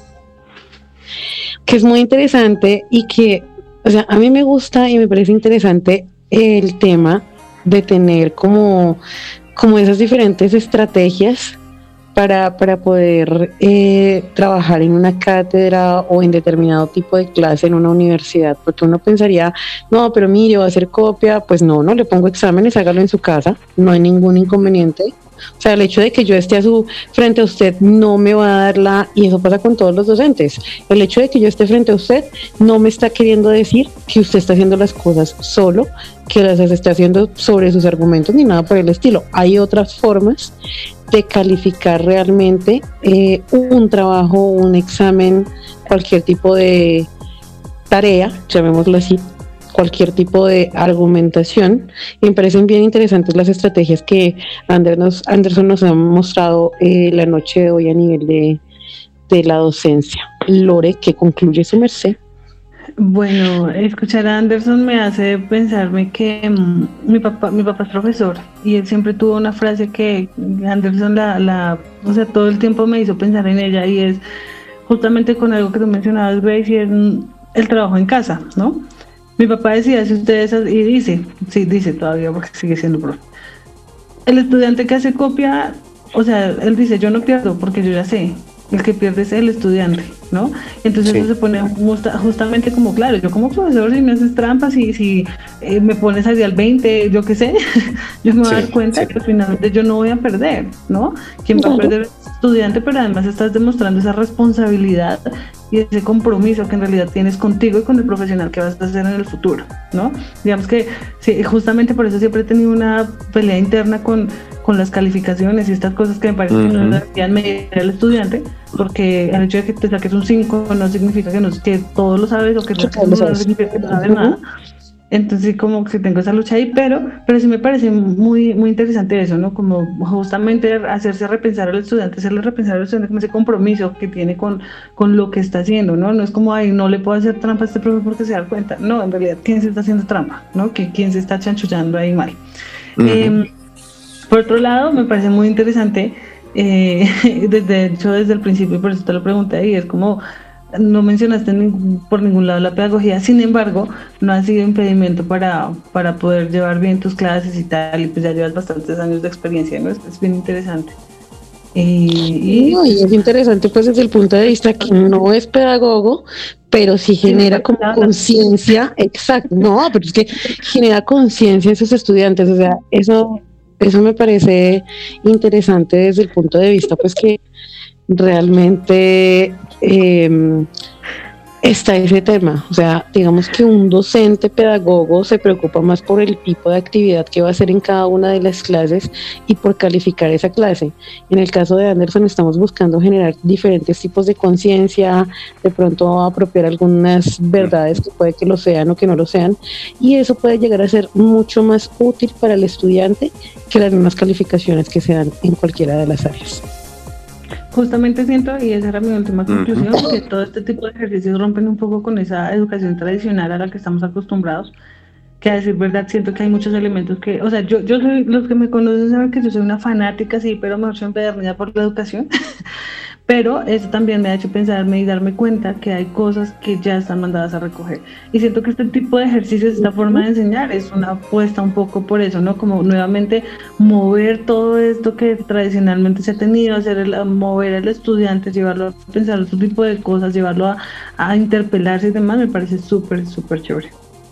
que es muy interesante y que, o sea, a mí me gusta y me parece interesante el tema de tener como, como esas diferentes estrategias para, para poder eh, trabajar en una cátedra o en determinado tipo de clase en una universidad, porque uno pensaría, no, pero mire, va a hacer copia, pues no, no, le pongo exámenes, hágalo en su casa, no hay ningún inconveniente. O sea, el hecho de que yo esté a su frente a usted no me va a dar la, y eso pasa con todos los docentes, el hecho de que yo esté frente a usted no me está queriendo decir que usted está haciendo las cosas solo, que las está haciendo sobre sus argumentos ni nada por el estilo. Hay otras formas de calificar realmente eh, un trabajo, un examen, cualquier tipo de tarea, llamémoslo así, cualquier tipo de argumentación, y me parecen bien interesantes las estrategias que Anderson nos ha mostrado eh, la noche de hoy a nivel de, de la docencia. Lore, ¿qué concluye su merced? Bueno, escuchar a Anderson me hace pensarme que um, mi papá mi papá es profesor y él siempre tuvo una frase que Anderson la, la, o sea, todo el tiempo me hizo pensar en ella, y es justamente con algo que tú mencionabas, Grace, y es el trabajo en casa, ¿no? Mi papá decía, si ustedes, y dice, sí, dice todavía porque sigue siendo profe, el estudiante que hace copia, o sea, él dice, yo no pierdo porque yo ya sé, el que pierde es el estudiante, ¿no? Entonces sí. Eso se pone justa, justamente como, claro, yo como profesor, si me haces trampas y si eh, me pones ahí al veinte, yo qué sé, yo me voy sí, a dar cuenta sí. que finalmente yo no voy a perder, ¿no? Quien va a perder es el estudiante, pero además estás demostrando esa responsabilidad y ese compromiso que en realidad tienes contigo y con el profesional que vas a hacer en el futuro, ¿no? Digamos que sí, justamente por eso siempre he tenido una pelea interna con, con las calificaciones y estas cosas que me parece uh-huh. que no deberían medir al estudiante, porque el hecho de que te saques un cinco no significa que, no, que todo lo sabes, o que no, no, no significa que no sabes uh-huh. nada. Entonces como que tengo esa lucha ahí, pero, pero sí me parece muy, muy interesante eso, ¿no? Como justamente hacerse repensar al estudiante, hacerle repensar al estudiante como ese compromiso que tiene con, con lo que está haciendo, ¿no? No es como, ay, no le puedo hacer trampa a este profe porque se da cuenta. No, en realidad, ¿quién se está haciendo trampa? ¿No? ¿Quién se está chanchullando ahí mal? Uh-huh. Eh, por otro lado, me parece muy interesante, eh, desde hecho desde el principio, y por eso te lo pregunté ahí, es como, no mencionaste ningún, por ningún lado la pedagogía, sin embargo, no ha sido impedimento para, para poder llevar bien tus clases y tal, y pues ya llevas bastantes años de experiencia, ¿no? Es, es bien interesante. Y, no, y es interesante pues desde el punto de vista que no es pedagogo, pero sí genera como conciencia, exacto, no, pero es que genera conciencia en sus estudiantes, o sea, eso, eso me parece interesante desde el punto de vista pues que realmente eh, está ese tema, o sea, digamos que un docente pedagogo se preocupa más por el tipo de actividad que va a hacer en cada una de las clases y por calificar esa clase. En el caso de Anderson estamos buscando generar diferentes tipos de conciencia, de pronto apropiar algunas verdades que puede que lo sean o que no lo sean, y eso puede llegar a ser mucho más útil para el estudiante que las mismas calificaciones que se dan en cualquiera de las áreas. Justamente siento, y esa era mi última conclusión, uh-huh. que todo este tipo de ejercicios rompen un poco con esa educación tradicional a la que estamos acostumbrados, que a decir verdad siento que hay muchos elementos que, o sea, yo, yo soy, los que me conocen saben que yo soy una fanática, sí, pero mejor soy empedernida por la educación, pero eso también me ha hecho pensarme y darme cuenta que hay cosas que ya están mandadas a recoger, y siento que este tipo de ejercicios, esta forma de enseñar es una apuesta un poco por eso, ¿no? Como nuevamente mover todo esto que tradicionalmente se ha tenido, hacer el, mover al estudiante, llevarlo a pensar otro tipo de cosas, llevarlo a, a interpelarse y demás, me parece súper, súper chévere.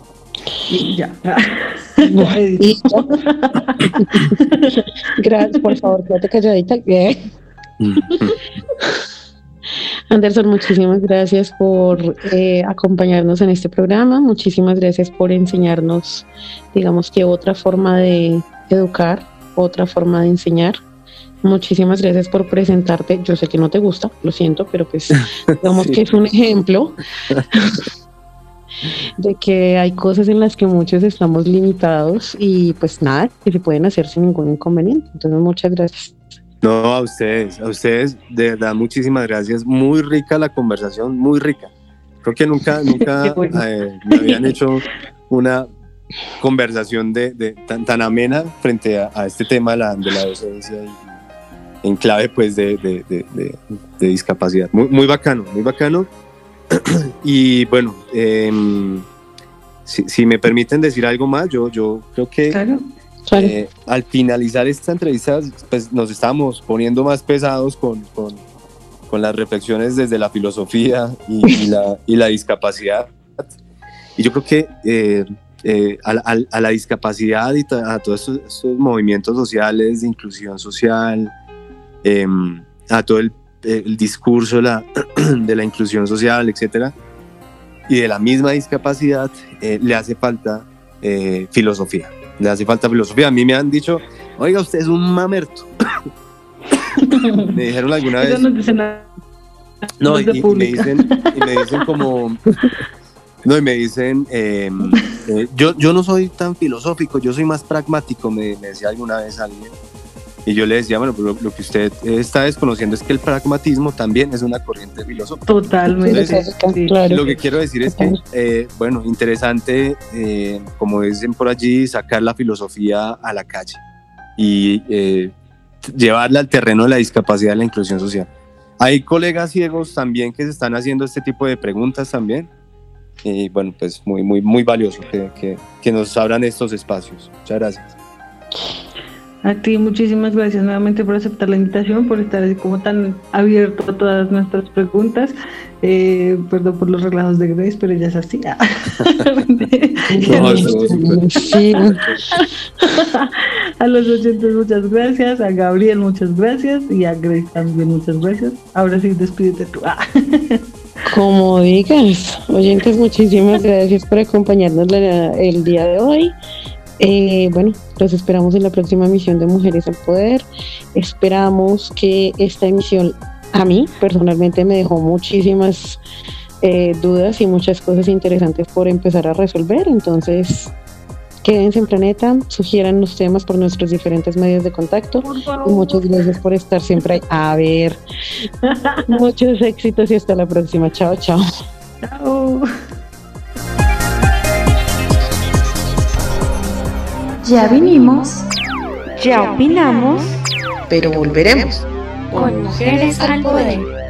Y ya. ya he dicho. Gracias, por favor, quédate calladita. Bien. Anderson, muchísimas gracias por eh, acompañarnos en este programa, muchísimas gracias por enseñarnos, digamos que otra forma de educar, otra forma de enseñar. Muchísimas gracias por presentarte. Yo sé que no te gusta, lo siento, pero pues digamos sí. que es un ejemplo. de que hay cosas en las que muchos estamos limitados y pues nada, que se pueden hacer sin ningún inconveniente. Entonces, muchas gracias. No, a ustedes, a ustedes, de verdad, muchísimas gracias. Muy rica la conversación, muy rica. Creo que nunca, nunca bueno. eh, me habían hecho una conversación de, de tan, tan amena frente a, a este tema de la, de la docencia y en clave pues de, de, de, de, de discapacidad. Muy, muy bacano, muy bacano. Y bueno, eh, si, si me permiten decir algo más, yo, yo creo que Claro. Claro. eh, al finalizar esta entrevista pues nos estábamos poniendo más pesados con, con, con las reflexiones desde la filosofía y, y, la, y la discapacidad. Y yo creo que eh, eh, a, a, a la discapacidad y a todos estos, estos movimientos sociales de inclusión social, eh, a todo el, el discurso de la, de la inclusión social, etcétera, y de la misma discapacidad, eh, le hace falta eh, filosofía. Le hace falta filosofía. A mí me han dicho, oiga, usted es un mamerto. Me dijeron alguna vez. Eso no dice nada. No, No y, es de y me pública. dicen, y me dicen como, no, y me dicen, eh, eh, yo, yo no soy tan filosófico, yo soy más pragmático, me, me decía alguna vez alguien. Y yo le decía, bueno, pero lo, lo que usted está desconociendo es que el pragmatismo también es una corriente filosófica. Totalmente. Entonces, sí. Claro. Lo que quiero decir es que, eh, bueno, interesante, eh, como dicen por allí, sacar la filosofía a la calle y eh, llevarla al terreno de la discapacidad y la inclusión social. Hay colegas ciegos también que se están haciendo este tipo de preguntas también. Y bueno, pues muy, muy, muy valioso que, que, que nos abran estos espacios. Muchas gracias. A ti muchísimas gracias nuevamente por aceptar la invitación, por estar así como tan abierto a todas nuestras preguntas. Eh, perdón por los relajos de Grace, pero ya es así. No, estuvo súper. Sí. A los oyentes muchas gracias, a Gabriel muchas gracias y a Grace también muchas gracias. Ahora sí, despídete tú. Ah. Como digas, oyentes, muchísimas gracias por acompañarnos la- el día de hoy. Eh, bueno, los esperamos en la próxima emisión de Mujeres al Poder. Esperamos que esta emisión a mí personalmente me dejó muchísimas eh, dudas y muchas cosas interesantes por empezar a resolver. Entonces, quédense en Planeta, sugieran los temas por nuestros diferentes medios de contacto. Por Y favor. muchas gracias por estar siempre ahí. A ver, muchos éxitos y hasta la próxima. Chao, chao. Chao. Ya vinimos Ya opinamos pero volveremos. con Mujeres al Poder.